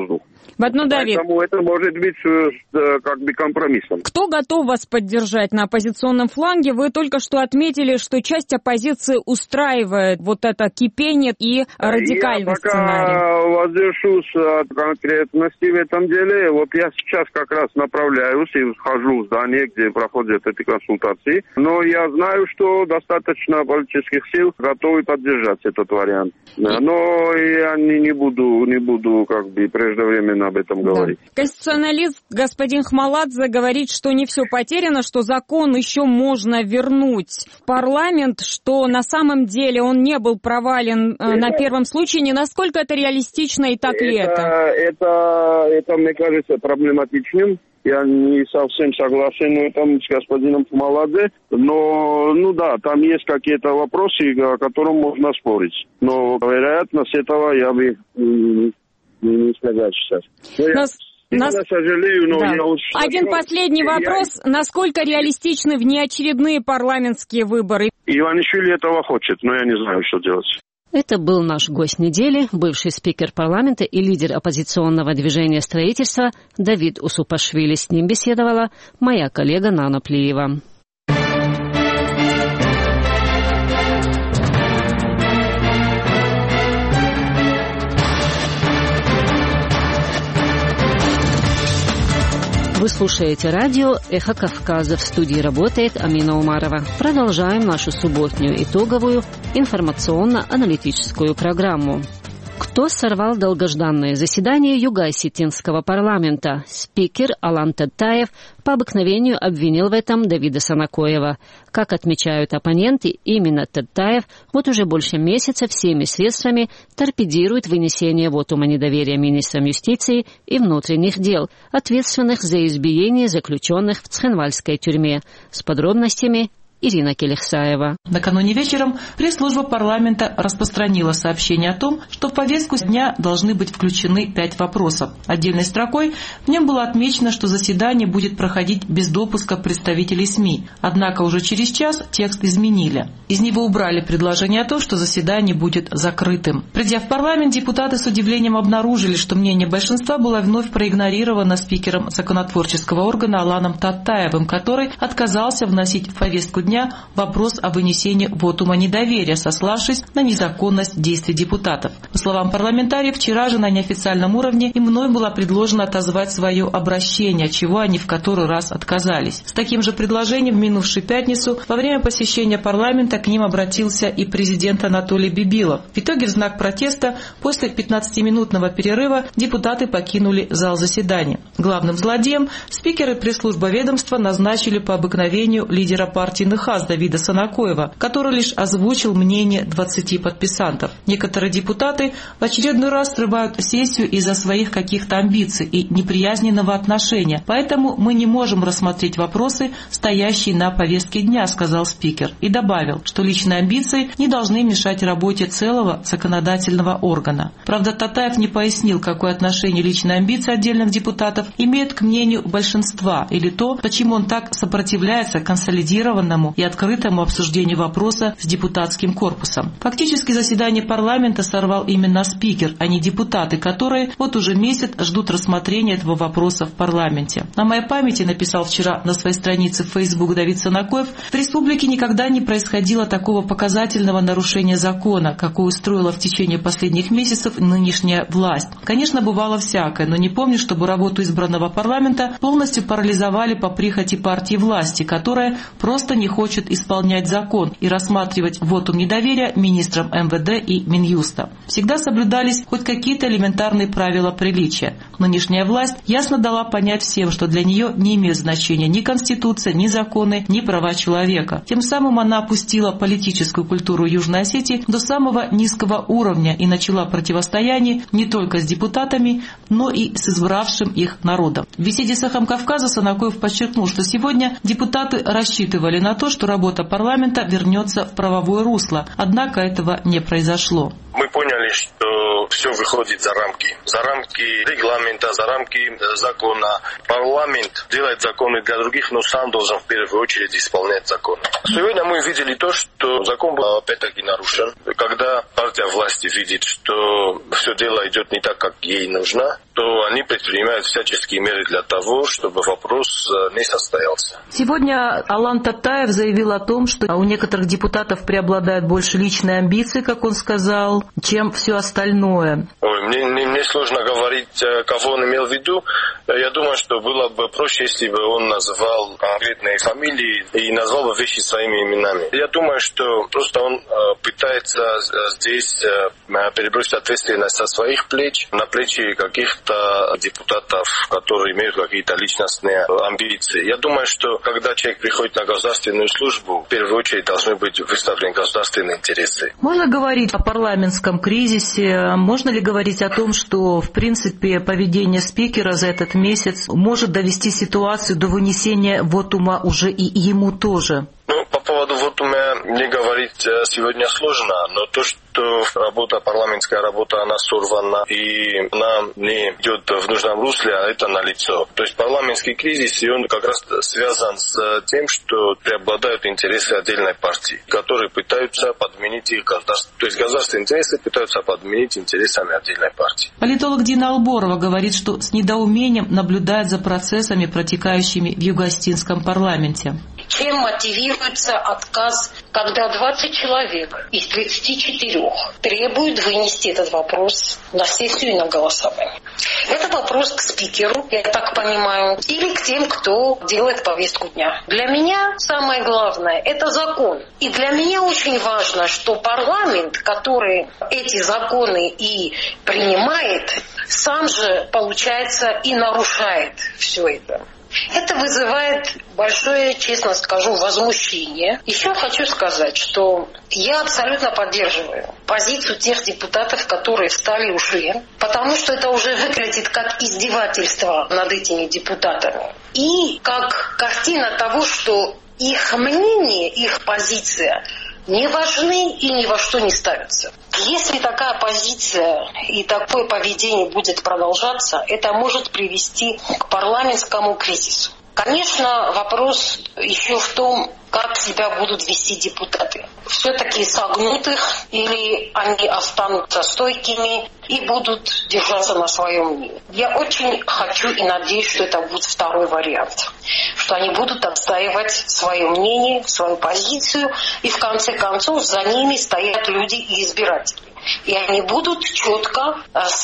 Speaker 7: Батнудавид.
Speaker 6: Поэтому это может быть как бы компромиссом.
Speaker 7: Кто готов вас поддержать на оппозиционном фланге? Вы только что отметили, что часть оппозиции устраивает вот это кипение и радикальный сценарий.
Speaker 6: Я пока воздержусь от конкретности в этом деле. Вот я сейчас как раз направляюсь и схожу в здание, где проходят эти консультации. Но я знаю, что достаточно политических сил готовы поддержать этот вариант. Но я не буду как бы преждевременно об этом говорить.
Speaker 7: Конституционалист господин Хмаладзе говорит, что не все потеряно, что закон еще можно вернуть в парламент, что на самом деле он не был провален на первом случае. Не насколько это реалистично и так ли это?
Speaker 6: Это, мне кажется, проблематичным. Я не совсем согласен с господином Хмаладзе, но, там есть какие-то вопросы, о которых можно спорить. Но вероятность этого я бы не сказал сейчас. Я сожалею, но я уж...
Speaker 7: Один последний вопрос. Насколько реалистичны внеочередные парламентские выборы?
Speaker 6: Иванишвили этого хочет, но я не знаю, что делать.
Speaker 1: Это был наш гость недели, бывший спикер парламента и лидер оппозиционного движения «Строительство» Давид Усупашвили. С ним беседовала моя коллега Нана Плиева. Вы слушаете радио «Эхо Кавказа». В студии работает Амина Умарова. Продолжаем нашу субботнюю итоговую информационно-аналитическую программу. Кто сорвал долгожданное заседание Юго-Осетинского парламента? Спикер Алан Таттаев по обыкновению обвинил в этом Давида Санакоева. Как отмечают оппоненты, именно Таттаев вот уже больше месяца всеми средствами торпедирует вынесение вотума недоверия министрам юстиции и внутренних дел, ответственных за избиение заключенных в Цхенвальской тюрьме. С подробностями Ирина Келехсаева.
Speaker 8: Накануне вечером пресс-служба парламента распространила сообщение о том, что в повестку дня должны быть включены 5 вопросов. Отдельной строкой в нем было отмечено, что заседание будет проходить без допуска представителей СМИ. Однако уже через час текст изменили. Из него убрали предложение о том, что заседание будет закрытым. Придя в парламент, депутаты с удивлением обнаружили, что мнение большинства было вновь проигнорировано спикером законотворческого органа Аланом Таттаевым, который отказался вносить в повестку дня вопрос о вынесении вотума недоверия, сославшись на незаконность действий депутатов. По словам парламентариев, вчера же на неофициальном уровне им мной было предложено отозвать свое обращение, от чего они в который раз отказались. С таким же предложением в минувшую пятницу во время посещения парламента к ним обратился и президент Анатолий Бибилов. В итоге в знак протеста после 15-минутного перерыва депутаты покинули зал заседания. Главным злодеем спикер и пресс-служба ведомства назначили по обыкновению лидера партии НХАС Давида Санакоева, который лишь озвучил мнение 20 подписантов. Некоторые депутаты в очередной раз срывают сессию из-за своих каких-то амбиций и неприязненного отношения, поэтому мы не можем рассмотреть вопросы, стоящие на повестке дня, сказал спикер, и добавил, что личные амбиции не должны мешать работе целого законодательного органа. Правда, Таттаев не пояснил, какое отношение личные амбиции отдельных депутатов имеют к мнению большинства, или то, почему он так сопротивляется консолидированному и открытому обсуждению вопроса с депутатским корпусом. Фактически заседание парламента сорвал именно спикер, а не депутаты, которые вот уже месяц ждут рассмотрения этого вопроса в парламенте. На моей памяти, написал вчера на своей странице в Facebook Давид Санакоев, в республике никогда не происходило такого показательного нарушения закона, какое устроила в течение последних месяцев нынешняя власть. Конечно, бывало всякое, но не помню, чтобы работу избранного парламента полностью парализовали по прихоти партии власти, которая просто не хочет исполнять закон и рассматривать вотум недоверия министрам МВД и Минюста. Всегда соблюдались хоть какие-то элементарные правила приличия. Нынешняя власть ясно дала понять всем, что для нее не имеют значения ни Конституция, ни законы, ни права человека. Тем самым она опустила политическую культуру Южной Осетии до самого низкого уровня и начала противостояние не только с депутатами, но и с избравшим их народом. В беседе с «Эхом Кавказа» Санакоев подчеркнул, что сегодня депутаты рассчитывали на то, что работа парламента вернется в правовое русло, однако этого не произошло.
Speaker 9: мы поняли, что все выходит за рамки регламента, за рамки закона. Парламент делает законы для других, но сам должен в первую очередь исполнять закон. Сегодня мы видели то, что закон был опять-таки нарушен. Когда партия власти видит, что все дело идет не так, как ей нужно, то они предпринимают всяческие меры для того, чтобы вопрос не состоялся.
Speaker 8: Сегодня Алан Татаев заявил о том, что у некоторых депутатов преобладают больше личные амбиции, как он сказал, чем все остальное.
Speaker 9: Мне сложно говорить, кого он имел в виду. Я думаю, что было бы проще, если бы он назвал конкретные фамилии и назвал бы вещи своими именами. Я думаю, что просто он пытается здесь перебросить ответственность со своих плеч на плечи каких-то депутатов, которые имеют какие-то личностные амбиции. Я думаю, что когда человек приходит на государственную службу, в первую очередь должны быть выставлены государственные интересы.
Speaker 8: Можно говорить о парламентском кризисе? Можно ли говорить о том, что, в принципе, поведение спикера за этот месяц может довести ситуацию до вынесения вотума уже и ему тоже?
Speaker 9: По поводу вотума мне говорить сегодня сложно, но то, что парламентская работа, она сорвана и она не идет в нужном русле, это налицо. То есть парламентский кризис, и он как раз связан с тем, что преобладают интересы отдельной партии, которые пытаются подменить их государство. То есть государственные интересы пытаются подменить интересами отдельной партии.
Speaker 8: Политолог Дина Алборова говорит, что с недоумением наблюдает за процессами, протекающими в Юго-Остинском парламенте.
Speaker 10: Чем мотивируется отказ, когда 20 человек из 34 требуют вынести этот вопрос на сессию и на голосование? Это вопрос к спикеру, я так понимаю, или к тем, кто делает повестку дня. Для меня самое главное – это закон. И для меня очень важно, что парламент, который эти законы и принимает, сам же, получается, и нарушает все это. Это вызывает большое, честно скажу, возмущение. Еще хочу сказать, что я абсолютно поддерживаю позицию тех депутатов, которые встали и ушли, потому что это уже выглядит как издевательство над этими депутатами. И как картина того, что их мнение, их позиция не важны и ни во что не ставятся. Если такая позиция и такое поведение будет продолжаться, это может привести к парламентскому кризису. Конечно, вопрос еще в том, как себя будут вести депутаты. Все-таки согнут их или они останутся стойкими и будут держаться на своем мнении. Я очень хочу и надеюсь, что это будет второй вариант. Что они будут отстаивать свое мнение, свою позицию, и в конце концов за ними стоят люди и избиратели. И они будут четко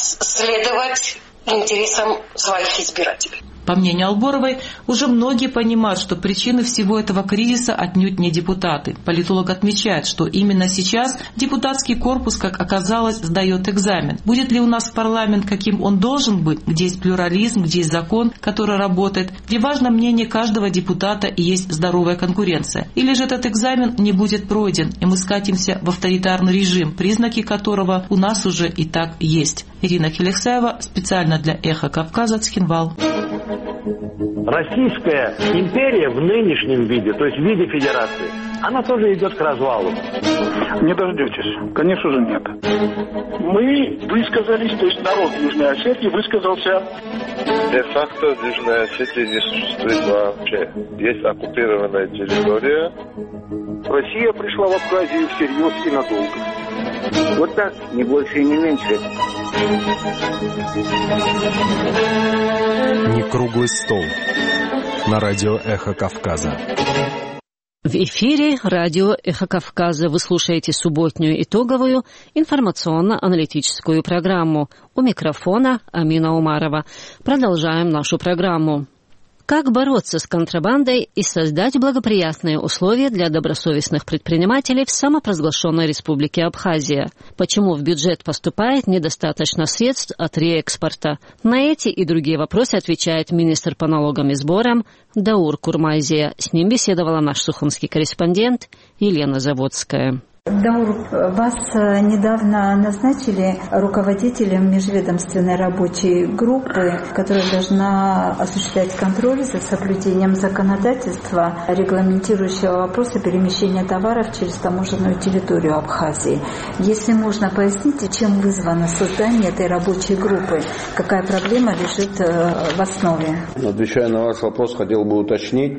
Speaker 10: следовать интересам своих избирателей.
Speaker 8: По мнению Алборовой, уже многие понимают, что причины всего этого кризиса отнюдь не депутаты. Политолог отмечает, что именно сейчас депутатский корпус, как оказалось, сдает экзамен. Будет ли у нас парламент, каким он должен быть, где есть плюрализм, где есть закон, который работает, где важно мнение каждого депутата и есть здоровая конкуренция. Или же этот экзамен не будет пройден, и мы скатимся в авторитарный режим, признаки которого у нас уже и так есть. Ирина Келексаева, специально для «Эхо Кавказа», Цхинвал.
Speaker 11: Российская империя в нынешнем виде, то есть в виде федерации, она тоже идет к развалу.
Speaker 12: Не дождетесь. Конечно же нет. Мы высказались, то есть народ Южной Осетии высказался.
Speaker 13: Де-факто Южная Осетия не существует вообще. Есть оккупированная территория.
Speaker 12: Россия пришла в Абхазию всерьез и надолго.
Speaker 14: Вот так, не больше и не меньше.
Speaker 15: Не круглый стол. На радио «Эхо Кавказа».
Speaker 1: В эфире радио «Эхо Кавказа». Вы слушаете субботнюю итоговую информационно-аналитическую программу. У микрофона Амина Умарова. Продолжаем нашу программу. Как бороться с контрабандой и создать благоприятные условия для добросовестных предпринимателей в самопровозглашенной республике Абхазия? Почему в бюджет поступает недостаточно средств от реэкспорта? На эти и другие вопросы отвечает министр по налогам и сборам Даур Курмайзия. С ним беседовала наш сухумский корреспондент Елена Заводская.
Speaker 16: Даур, вас недавно назначили руководителем межведомственной рабочей группы, которая должна осуществлять контроль за соблюдением законодательства, регламентирующего вопросы перемещения товаров через таможенную территорию Абхазии. Если можно, поясните, чем вызвано создание этой рабочей группы? Какая проблема лежит в основе?
Speaker 17: Отвечая на ваш вопрос, хотел бы уточнить,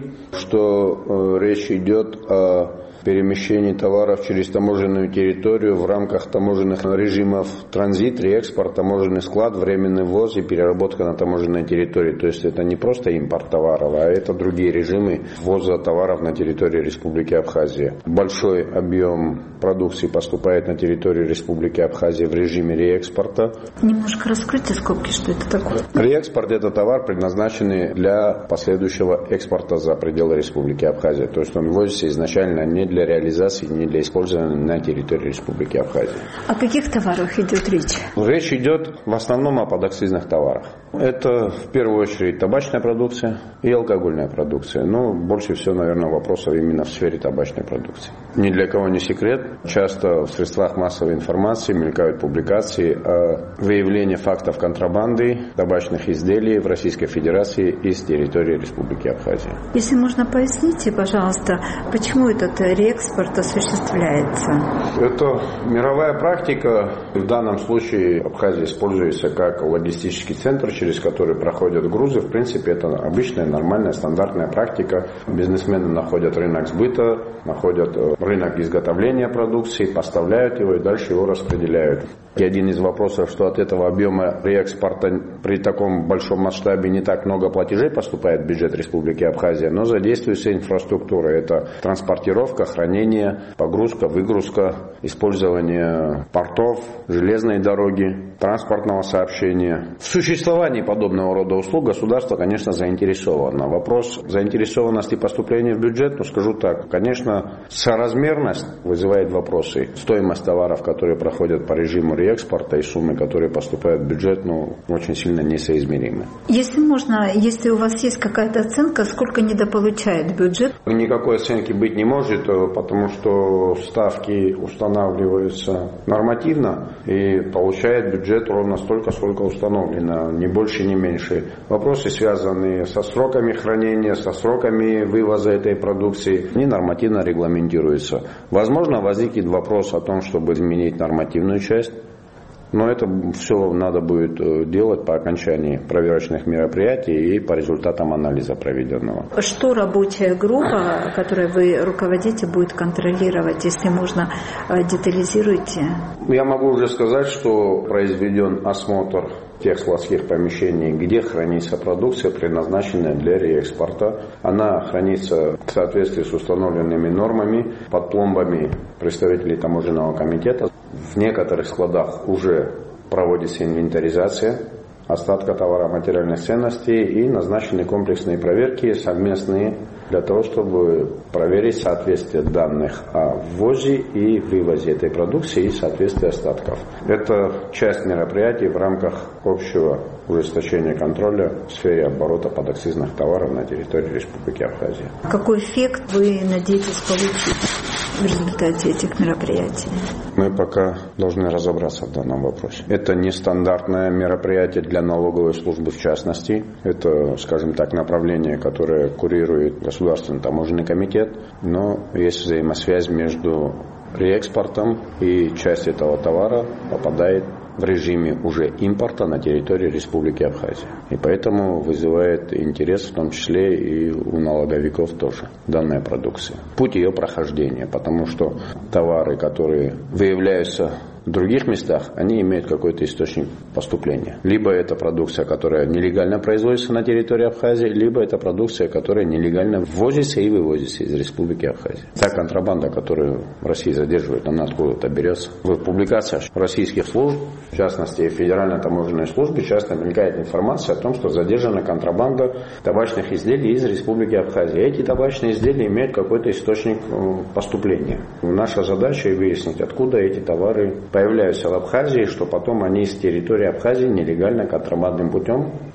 Speaker 17: что речь идет о перемещении товаров через таможенную территорию в рамках таможенных режимов транзит, реэкспорт, таможенный склад, временный ввоз и переработка на таможенной территории. То есть это не просто импорт товаров, а это другие режимы ввоза товаров на территорию Республики Абхазия. Большой объем продукции поступает на территорию Республики Абхазия в режиме реэкспорта.
Speaker 16: Немножко раскройте скобки, что это такое.
Speaker 17: Реэкспорт – это товар, предназначенный для последующего экспорта за пределы Республики Абхазия. То есть он ввозится изначально не для реализации, не для использования на территории Республики Абхазия.
Speaker 16: О каких товарах идет речь?
Speaker 17: Речь идет в основном о подакцизных товарах. Это в первую очередь табачная продукция и алкогольная продукция. Но больше всего, наверное, вопросов именно в сфере табачной продукции. Ни для кого не секрет. Часто в средствах массовой информации мелькают публикации о выявлении фактов контрабанды табачных изделий в Российской Федерации из территории Республики Абхазия.
Speaker 16: Если можно, поясните, пожалуйста, почему этот реэкспорт осуществляется?
Speaker 17: Это мировая практика. В данном случае Абхазия используется как логистический центр, через который проходят грузы. В принципе, это обычная, нормальная, стандартная практика. Бизнесмены находят рынок сбыта, находят рынок изготовления продукции, поставляют его и дальше его распределяют. И один из вопросов, что от этого объема реэкспорта при таком большом масштабе не так много платежей поступает в бюджет Республики Абхазия, но задействуется инфраструктура. Это транспортировка, хранение, погрузка, выгрузка, использование портов, железной дороги, транспортного сообщения. В существовании подобного рода услуг государство, конечно, заинтересовано. Вопрос заинтересованности поступления в бюджет, ну скажу так, конечно, соразмерность вызывает вопросы. Стоимость товаров, которые проходят по режиму реэкспорта и суммы, которые поступают в бюджет, очень сильно несоизмеримы.
Speaker 16: Если можно, если у вас есть какая-то оценка, сколько недополучает бюджет?
Speaker 17: Никакой оценки быть не может, потому что ставки устанавливаются нормативно и получает бюджет ровно столько, сколько установлено, ни больше, ни меньше. Вопросы, связанные со сроками хранения, со сроками вывоза этой продукции, они нормативно регламентируются. Возможно, возникнет вопрос о том, чтобы изменить нормативную часть. Но это все надо будет делать по окончании проверочных мероприятий и по результатам анализа проведенного.
Speaker 16: Что рабочая группа, которой вы руководите, будет контролировать, если можно, детализируйте?
Speaker 17: Я могу уже сказать, что произведен осмотр тех складских помещений, где хранится продукция, предназначенная для реэкспорта. Она хранится в соответствии с установленными нормами под пломбами представителей таможенного комитета. В некоторых складах уже проводится инвентаризация остатка товара, материальных ценностей и назначены комплексные проверки совместные для того, чтобы проверить соответствие данных о ввозе и вывозе этой продукции и соответствие остатков. Это часть мероприятий в рамках общего ужесточения контроля в сфере оборота подакцизных товаров на территории Республики Абхазия.
Speaker 16: Какой эффект вы надеетесь получить в результате этих мероприятий?
Speaker 17: Мы пока должны разобраться в данном вопросе. Это нестандартное мероприятие для налоговой службы в частности. Это, скажем так, направление, которое курирует Государственный таможенный комитет. Но есть взаимосвязь между реэкспортом и часть этого товара попадает в режиме уже импорта на территории Республики Абхазия. И поэтому вызывает интерес в том числе и у налоговиков тоже данная продукция. Путь ее прохождения, потому что товары, которые выявляются в других местах, они имеют какой-то источник поступления. Либо это продукция, которая нелегально производится на территории Абхазии, либо это продукция, которая нелегально ввозится и вывозится из Республики Абхазия. Та контрабанда, которую в России задерживают, она откуда-то берется. В публикациях российских служб, в частности Федеральной таможенной службы, часто мелькает информация о том, что задержана контрабанда табачных изделий из Республики Абхазия. Эти табачные изделия имеют какой-то источник поступления. Наша задача выяснить, откуда эти товары появляются в Абхазии, что потом они с территории Абхазии нелегально, контрабандным путем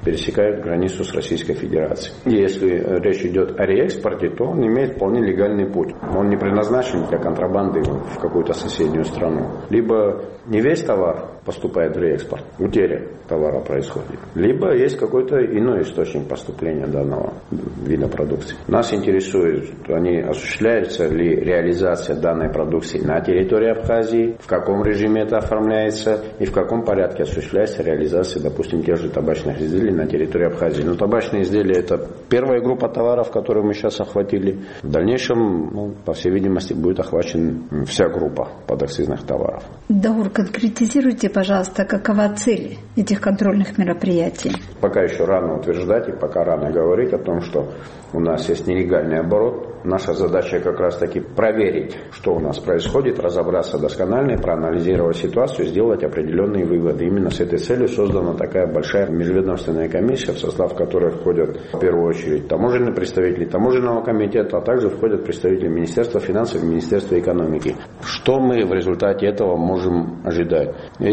Speaker 17: пересекают границу с Российской Федерацией. И если речь идет о реэкспорте, то он имеет вполне легальный путь. Он не предназначен для контрабанды в какую-то соседнюю страну. Либо не весь товар поступает в реэкспорт, утеря товара происходит. Либо есть какой-то иной источник поступления данного вида продукции. Нас интересует, осуществляется ли реализация данной продукции на территории Абхазии, в каком режиме это оформляется и в каком порядке осуществляется реализация, допустим, тех же табачных изделий на территории Абхазии. Но табачные изделия – это первая группа товаров, которую мы сейчас охватили. В дальнейшем, по всей видимости, будет охвачена вся группа подакцизных товаров.
Speaker 16: Даур, конкретизируйте, пожалуйста, какова цель этих контрольных мероприятий?
Speaker 17: Пока еще рано утверждать и пока рано говорить о том, что у нас есть нелегальный оборот. Наша задача как раз таки проверить, что у нас происходит, разобраться досконально, проанализировать ситуацию, сделать определенные выводы. Именно с этой целью создана такая большая межведомственная комиссия, в состав которой входят в первую очередь таможенные представители таможенного комитета, а также входят представители Министерства финансов и Министерства экономики. Что мы в результате этого можем ожидать?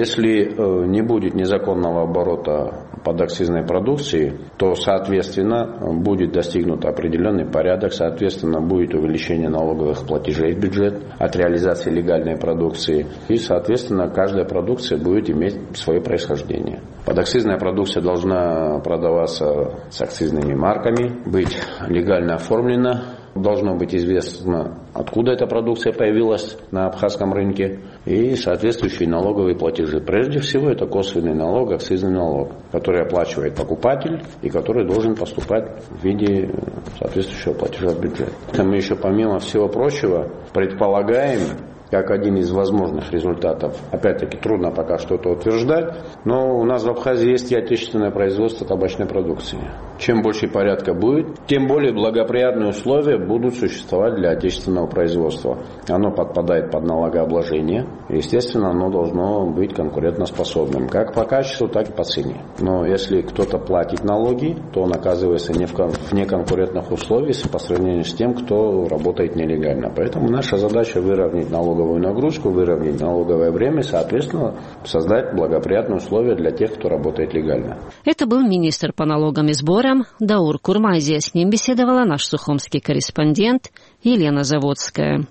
Speaker 17: Если не будет незаконного оборота подакцизной продукции, то, соответственно, будет достигнут определенный порядок, соответственно, будет увеличение налоговых платежей в бюджет от реализации легальной продукции. И, соответственно, каждая продукция будет иметь свое происхождение. Подакцизная продукция должна продаваться с акцизными марками, быть легально оформлена. Должно быть известно, откуда эта продукция появилась на абхазском рынке, и соответствующие налоговые платежи. Прежде всего, это косвенный налог, акцизный налог, который оплачивает покупатель и который должен поступать в виде соответствующего платежа в бюджет. Мы еще, помимо всего прочего, предполагаем, как один из возможных результатов. Опять-таки, трудно пока что-то утверждать, но у нас в Абхазии есть и отечественное производство табачной продукции. Чем больше порядка будет, тем более благоприятные условия будут существовать для отечественного производства. Оно подпадает под налогообложение, и, естественно, оно должно быть конкурентоспособным, как по качеству, так и по цене. Но если кто-то платит налоги, то он оказывается в неконкурентных условиях по сравнению с тем, кто работает нелегально. Поэтому наша задача выровнять налоговую нагрузку, выровнять налоговое время, соответственно, создать благоприятные условия для тех, кто работает легально.
Speaker 1: Это был министр по налогам и сборам Даур Курмазия. С ним беседовала наш сухумский корреспондент Елена Заводская.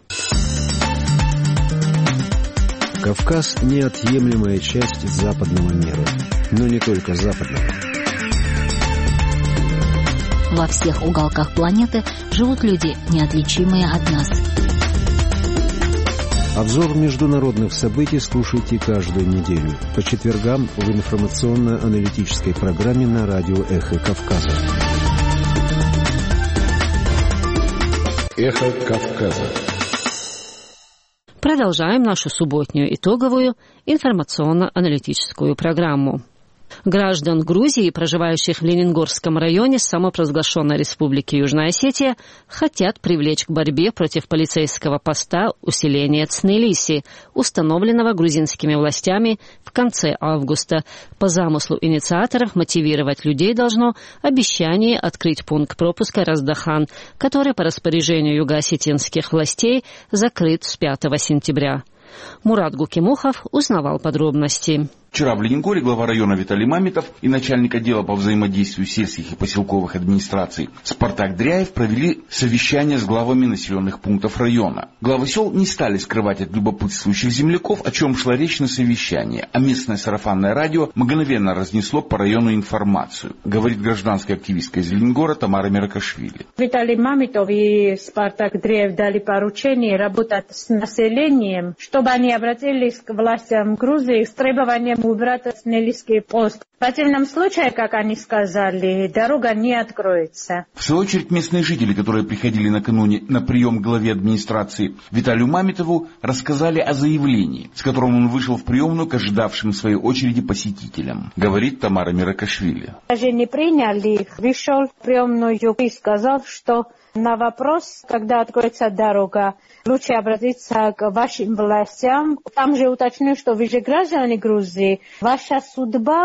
Speaker 15: Кавказ – неотъемлемая часть западного мира, но не только западного.
Speaker 18: Во всех уголках планеты живут люди, неотличимые от нас.
Speaker 15: Обзор международных событий слушайте каждую неделю по четвергам в информационно-аналитической программе на радио «Эхо Кавказа».
Speaker 19: «Эхо Кавказа».
Speaker 1: Продолжаем нашу субботнюю итоговую информационно-аналитическую программу. Граждан Грузии, проживающих в Лениногорском районе самопровозглашенной Республики Южная Осетия, хотят привлечь к борьбе против полицейского поста усиления Цнелиси, установленного грузинскими властями в конце августа. По замыслу инициаторов мотивировать людей должно обещание открыть пункт пропуска Раздахан, который по распоряжению юго-осетинских властей закрыт с 5 сентября. Мурат Гукимухов узнавал подробности.
Speaker 20: Вчера в Лениногоре глава района Виталий Мамитов и начальник отдела по взаимодействию сельских и поселковых администраций Спартак Дряев провели совещание с главами населенных пунктов района. Главы сел не стали скрывать от любопытствующих земляков, о чем шла речь на совещании, а местное сарафанное радио мгновенно разнесло по району информацию, говорит гражданская активистка из Лениногора Тамара Меракашвили.
Speaker 21: Виталий Мамитов и Спартак Дряев дали поручение работать с населением, чтобы они обратились к властям Грузии с требованием убрать Цнелисский пост. В противном случае, как они сказали, дорога не откроется.
Speaker 20: В свою очередь, местные жители, которые приходили накануне на прием к главе администрации Виталию Мамитову, рассказали о заявлении, с которым он вышел в приемную к ожидавшим в своей очереди посетителям, говорит Тамара Меракашвили.
Speaker 21: Даже не приняли их. Вышел в приемную и сказал, что на вопрос, когда откроется дорога, лучше обратиться к вашим властям. Там же уточню, что вы же граждане Грузии. Ваша судьба, вот эти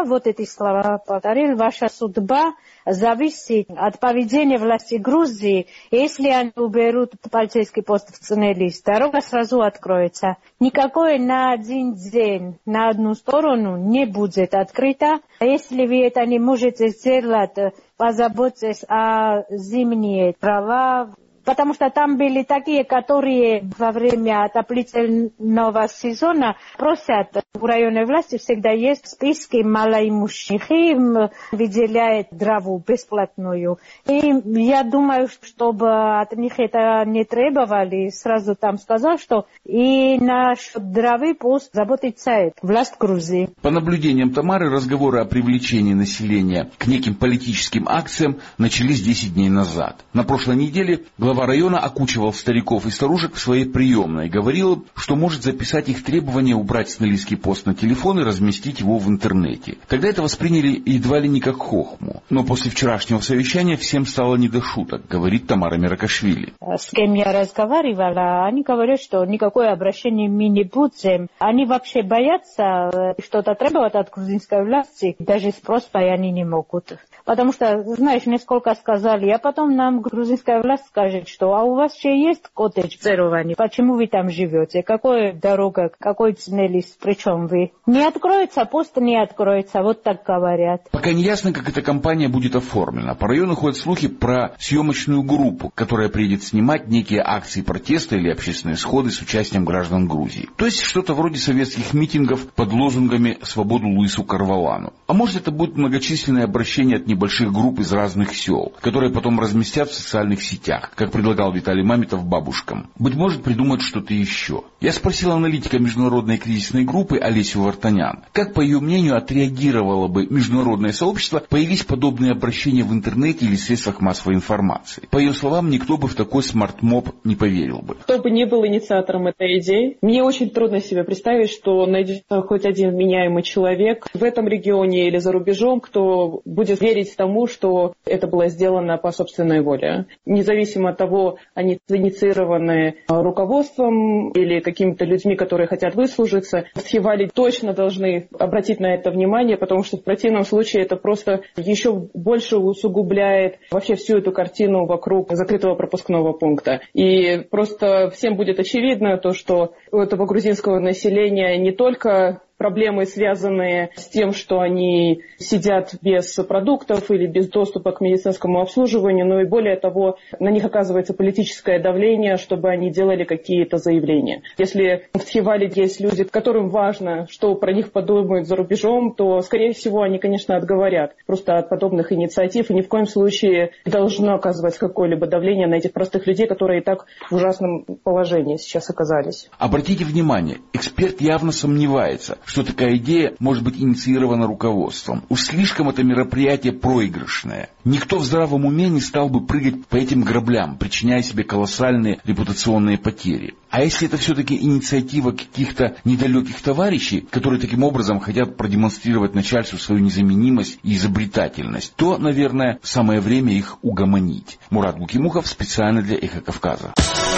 Speaker 21: слова повторил, ваша судьба зависит от поведения власти Грузии. Если они уберут полицейский пост в Ценелис, дорога сразу откроется. Никакой на один день, на одну сторону не будет открыта. Если вы это не можете сделать, позаботьтесь о зимние права. Потому что там были такие, которые во время отопительного сезона просят, у районной власти всегда есть списки малоимущих, им выделяют траву бесплатную. И я думаю, чтобы от них это не требовали, сразу там сказал, что и насчет травы пусть заботится власть Грузии.
Speaker 20: По наблюдениям Тамары, разговоры о привлечении населения к неким политическим акциям начались 10 дней назад. На прошлой неделе глава района окучивал стариков и старушек в своей приемной, говорил, что может записать их требования убрать Ценелисский пост на телефон и разместить его в интернете. Тогда это восприняли едва ли не как хохму. Но после вчерашнего совещания всем стало не до шуток, говорит Тамара Меракашвили.
Speaker 21: С кем я разговаривала, они говорят, что никакое обращение мы не будем. Они вообще боятся что-то требовать от грузинской власти, даже спрос они не могут. Потому что, знаешь, несколько сказали, а потом нам грузинская власть скажет, что а у вас же есть коттедж в Цероване, почему вы там живете, какая дорога, какой Ценелис, причем вы? Не откроется, пост не откроется, вот так говорят.
Speaker 20: Пока не ясно, как эта кампания будет оформлена. По району ходят слухи про съемочную группу, которая приедет снимать некие акции протеста или общественные сходы с участием граждан Грузии. То есть что-то вроде советских митингов под лозунгами «Свободу Луису Карвалану». А может, это будет многочисленное обращение от небольших групп из разных сел, которые потом разместят в социальных сетях, как предлагал Виталий Мамитов бабушкам. Быть может, придумают что-то еще. Я спросил аналитика международной кризисной группы Олесю Вартанян, как, по ее мнению, отреагировало бы международное сообщество, появись подобные обращения в интернете или средствах массовой информации. По ее словам, никто бы в такой смарт-моб не поверил бы.
Speaker 19: Кто бы ни был инициатором этой идеи, мне очень трудно себе представить, что найдется хоть один вменяемый человек в этом регионе или за рубежом, кто будет верить тому, что это было сделано по собственной воле. Независимо от того, они инициированы руководством или какими-то людьми, которые хотят выслужиться, Тхивали точно должны обратить на это внимание, потому что в противном случае это просто еще больше усугубляет вообще всю эту картину вокруг закрытого пропускного пункта. И просто всем будет очевидно то, что у этого грузинского населения не только проблемы, связанные с тем, что они сидят без продуктов или без доступа к медицинскому обслуживанию, но и более того, на них оказывается политическое давление, чтобы они делали какие-то заявления. Если в Тхивали есть люди, которым важно, что про них подумают за рубежом, то, скорее всего, они, конечно, отговорят просто от подобных инициатив, и ни в коем случае не должно оказывать какое-либо давление на этих простых людей, которые и так в ужасном положении сейчас оказались.
Speaker 20: Обратите внимание, эксперт явно сомневается, что такая идея может быть инициирована руководством. Уж слишком это мероприятие проигрышное. Никто в здравом уме не стал бы прыгать по этим граблям, причиняя себе колоссальные репутационные потери. А если это все-таки инициатива каких-то недалеких товарищей, которые таким образом хотят продемонстрировать начальству свою незаменимость и изобретательность, то, наверное, самое время их угомонить. Мурат Гукимухов специально для «Эхо Кавказа».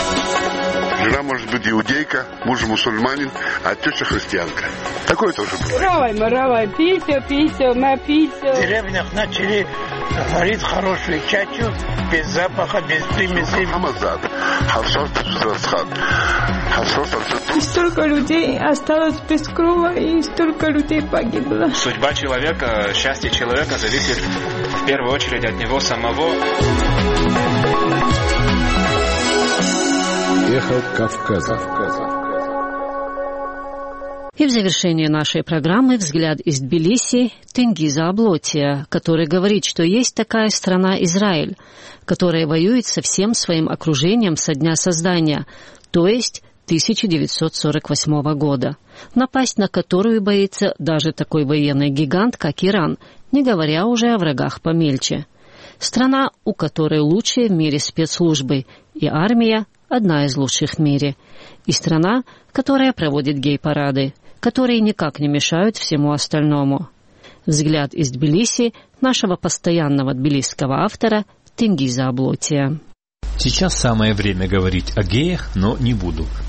Speaker 22: Жена может быть иудейка, муж мусульманин, а теща христианка. Такое тоже бывает.
Speaker 23: Равай, писю, написю.
Speaker 24: В деревнях начали варить хорошую чачу, без запаха, без примесей.
Speaker 23: И столько людей осталось без крова, и столько людей погибло.
Speaker 25: Судьба человека, счастье человека зависит в первую очередь от него самого.
Speaker 15: Эхо Кавказа.
Speaker 1: И в завершение нашей программы взгляд из Тбилиси Тенгиза Аблотия, который говорит, что есть такая страна Израиль, которая воюет со всем своим окружением со дня создания, то есть 1948 года, напасть на которую боится даже такой военный гигант, как Иран, не говоря уже о врагах помельче. Страна, у которой лучшие в мире спецслужбы и армия, одна из лучших в мире. И страна, которая проводит гей-парады, которые никак не мешают всему остальному. Взгляд из Тбилиси нашего постоянного тбилисского автора Тенгиза Аблотия.
Speaker 26: Сейчас самое время говорить о геях, но не буду.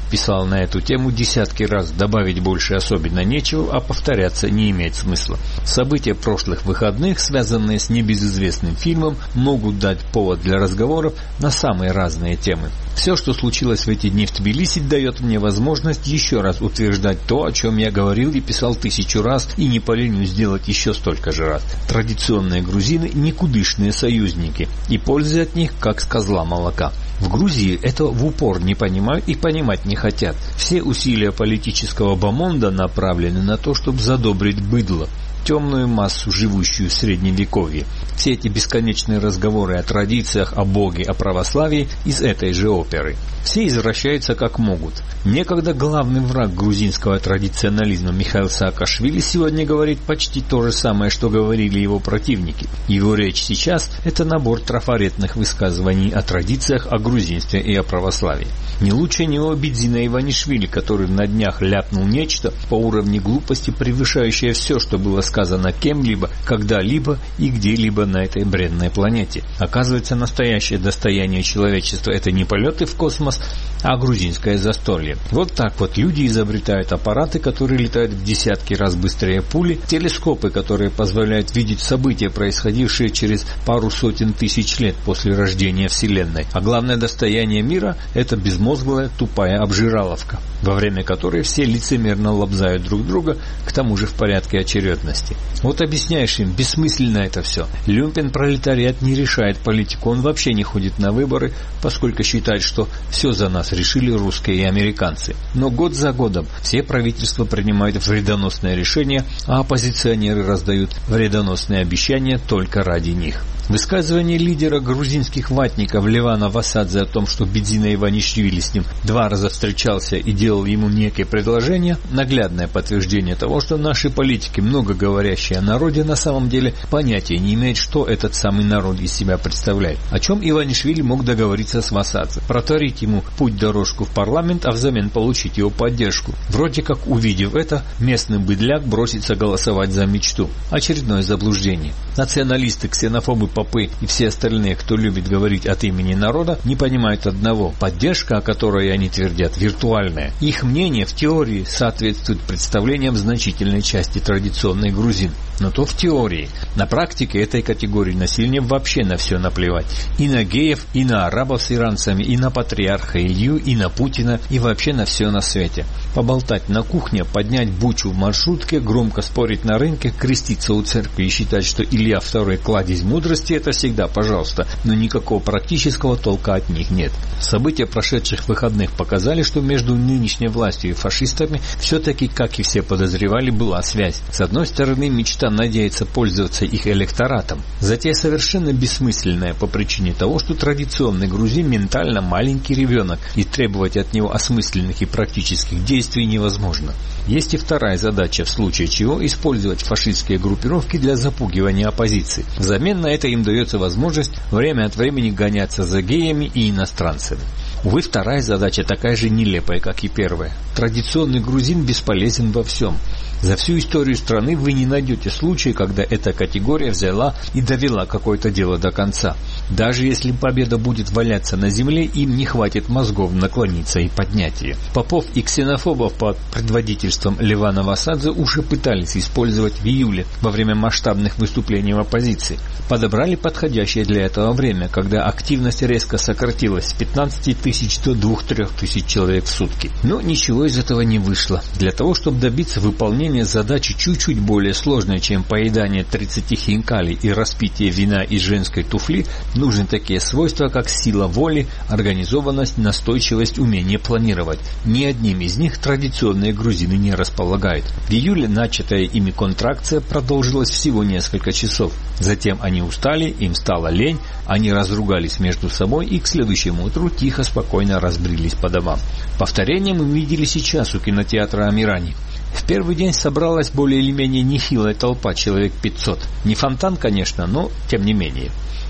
Speaker 2: писал на эту тему десятки раз, добавить больше особенно нечего, а повторяться не имеет смысла. События прошлых выходных, связанные с небезызвестным фильмом, могут дать повод для разговоров на самые разные темы. Все, что случилось в эти дни в Тбилиси, дает мне возможность еще раз утверждать то, о чем я говорил и писал 1000 раз, и не поленюсь сделать еще столько же раз. Традиционные грузины – никудышные союзники, и пользы от них как с козла молока. В Грузии этого в упор не понимают и понимать не хотят. Все усилия политического бомонда направлены на то, чтобы задобрить быдло, темную массу, живущую в Средневековье. Все эти бесконечные разговоры о традициях, о Боге, о православии из этой же оперы. Все извращаются как могут. Некогда главный враг грузинского традиционализма Михаил Саакашвили сегодня говорит почти то же самое, что говорили его противники. Его речь сейчас – это набор трафаретных высказываний о традициях, о грузинстве и о православии. Не лучше него Бидзина Иванишвили, который на днях ляпнул нечто по уровню глупости, превышающее все, что было сказано кем-либо, когда-либо и где-либо на этой бренной планете. Оказывается, настоящее достояние человечества – это не полеты в космос, а грузинское застолье. Вот так вот люди изобретают аппараты, которые летают в десятки раз быстрее пули, телескопы, которые позволяют видеть события, происходившие через пару сотен тысяч лет после рождения Вселенной. А главное достояние мира – это безмозглая тупая обжираловка, во время которой все лицемерно лобзают друг друга, к тому же в порядке очередности. Вот объясняешь им, бессмысленно это все. Люмпен-пролетариат не решает политику, он вообще не ходит на выборы, поскольку считает, что все за нас решили русские и американцы. Но год за годом все правительства принимают вредоносные решения, а оппозиционеры раздают вредоносные обещания только ради них. Высказывание лидера грузинских ватников Левана Васадзе о том, что Бидзина Иванишвили с ним 2 раза встречался и делал ему некие предложения, наглядное подтверждение того, что наши политики, много говорящие о народе, на самом деле понятия не имеют, что этот самый народ из себя представляет. О чем Иванишвили мог договориться с Васадзе? Протарить ему путь-дорожку в парламент, а взамен получить его поддержку. Вроде как, увидев это, местный быдляк бросится голосовать за мечту. Очередное заблуждение. Националисты, ксенофобы, попы и все остальные, кто любит говорить от имени народа, не понимают одного. Поддержка, о которой они твердят, виртуальная. Их мнение в теории соответствует представлениям значительной части традиционных грузин. Но то в теории. На практике этой категории населения вообще на все наплевать. И на геев, и на арабов с иранцами, и на патриарха Илью, и на Путина, и вообще на все на свете. Поболтать на кухне, поднять бучу в маршрутке, громко спорить на рынке, креститься у церкви и считать, что Илья II кладезь мудрости, это всегда пожалуйста, но никакого практического толка от них нет. События прошедших выходных показали, что между нынешней властью и фашистами все-таки, как и все подозревали, была связь. С одной стороны, мечта надеется пользоваться их электоратом. Затея совершенно бессмысленная по причине того, что традиционный грузин ментально маленький ребенок, и требовать от него осмысленных и практических действий невозможно. Есть и вторая задача, в случае чего использовать фашистские группировки для запугивания оппозиции. Взамен на это им дается возможность время от времени гоняться за геями и иностранцами. Увы, вторая задача такая же нелепая, как и первая. Традиционный грузин бесполезен во всем. За всю историю страны вы не найдете случая, когда эта категория взяла и довела какое-то дело до конца. Даже если победа будет валяться на земле, им не хватит мозгов наклониться и поднять ее. Попов и ксенофобов под предводительством Левана Васадзе уже пытались использовать в июле во время масштабных выступлений в оппозиции. Подобрали подходящее для этого время, когда активность резко сократилась с 15 тысяч до 2-3 тысяч человек в сутки. Но ничего из этого не вышло. Для того, чтобы добиться выполнения задачи чуть-чуть более сложной, чем поедание 30 хинкалей и распитие вина из женской туфли, нужны такие свойства, как сила воли, организованность, настойчивость, умение планировать. Ни одним из них традиционные грузины не располагают. В июле начатая ими контракция продолжилась всего несколько часов. Затем они устали, им стало лень, они разругались между собой и к следующему утру тихо, спокойно разбрелись по домам. Повторение мы видели сейчас у кинотеатра «Амирани». В первый день собралась более или менее нехилая толпа, человек 500. Не фонтан, конечно, но тем не менее.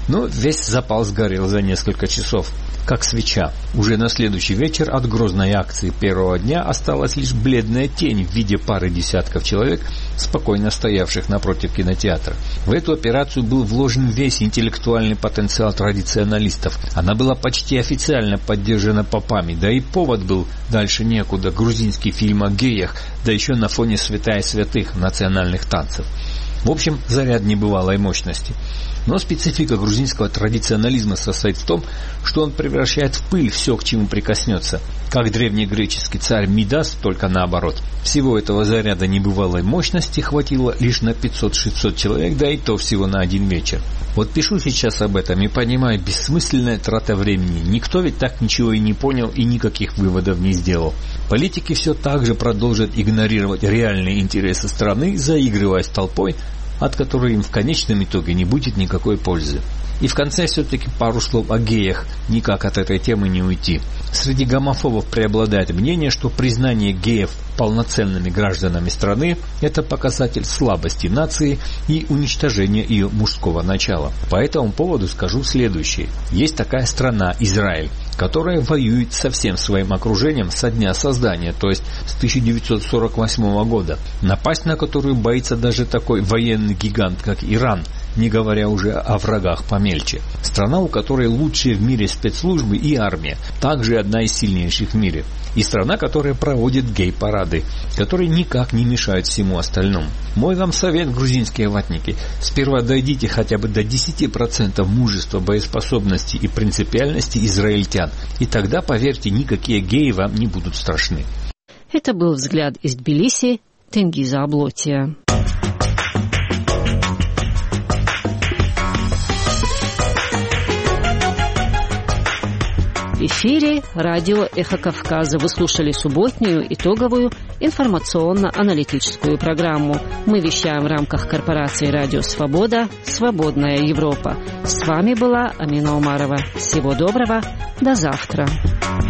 Speaker 2: Но весь запал сгорел за несколько часов, как свеча. Уже на следующий вечер от грозной акции первого дня осталась лишь бледная тень в виде пары десятков человек, спокойно стоявших напротив кинотеатра. В эту операцию был вложен весь интеллектуальный потенциал традиционалистов. Она была почти официально поддержана попами, да и повод был дальше некуда. Грузинский фильм о геях, да еще на фоне святая святых национальных танцев. В общем, заряд небывалой мощности. Но специфика грузинского традиционализма состоит в том, что он превращает в пыль все, к чему прикоснется. Как древнегреческий царь Мидас, только наоборот. Всего этого заряда небывалой мощности хватило лишь на 500-600 человек, да и то всего на один вечер. Вот пишу сейчас об этом и понимаю, бессмысленная трата времени. Никто ведь так ничего и не понял и никаких выводов не сделал. Политики все так же продолжат игнорировать реальные интересы страны, заигрывая с толпой, от которой им в конечном итоге не будет никакой пользы. И в конце все-таки пару слов о геях, никак от этой темы не уйти. Среди гомофобов преобладает мнение, что признание геев полноценными гражданами страны – это показатель слабости нации и уничтожения ее мужского начала. По этому поводу скажу следующее. Есть такая страна Израиль, которая воюет со всем своим окружением со дня создания, то есть с 1948 года, напасть на которую боится даже такой военный гигант, как Иран, не говоря уже о врагах помельче. Страна, у которой лучшие в мире спецслужбы и армия, также одна из сильнейших в мире. И страна, которая проводит гей-парады, которые никак не мешают всему остальному. Мой вам совет, грузинские ватники, сперва дойдите хотя бы до 10% мужества, боеспособности и принципиальности израильтян. И тогда, поверьте, никакие геи вам не будут страшны.
Speaker 1: Это был взгляд из Тбилиси Тенгиза Аблотия. В эфире радио «Эхо Кавказа». Вы слушали субботнюю итоговую информационно-аналитическую программу. Мы вещаем в рамках корпорации «Радио Свобода. Свободная Европа». С вами была Амина Умарова. Всего доброго. До завтра.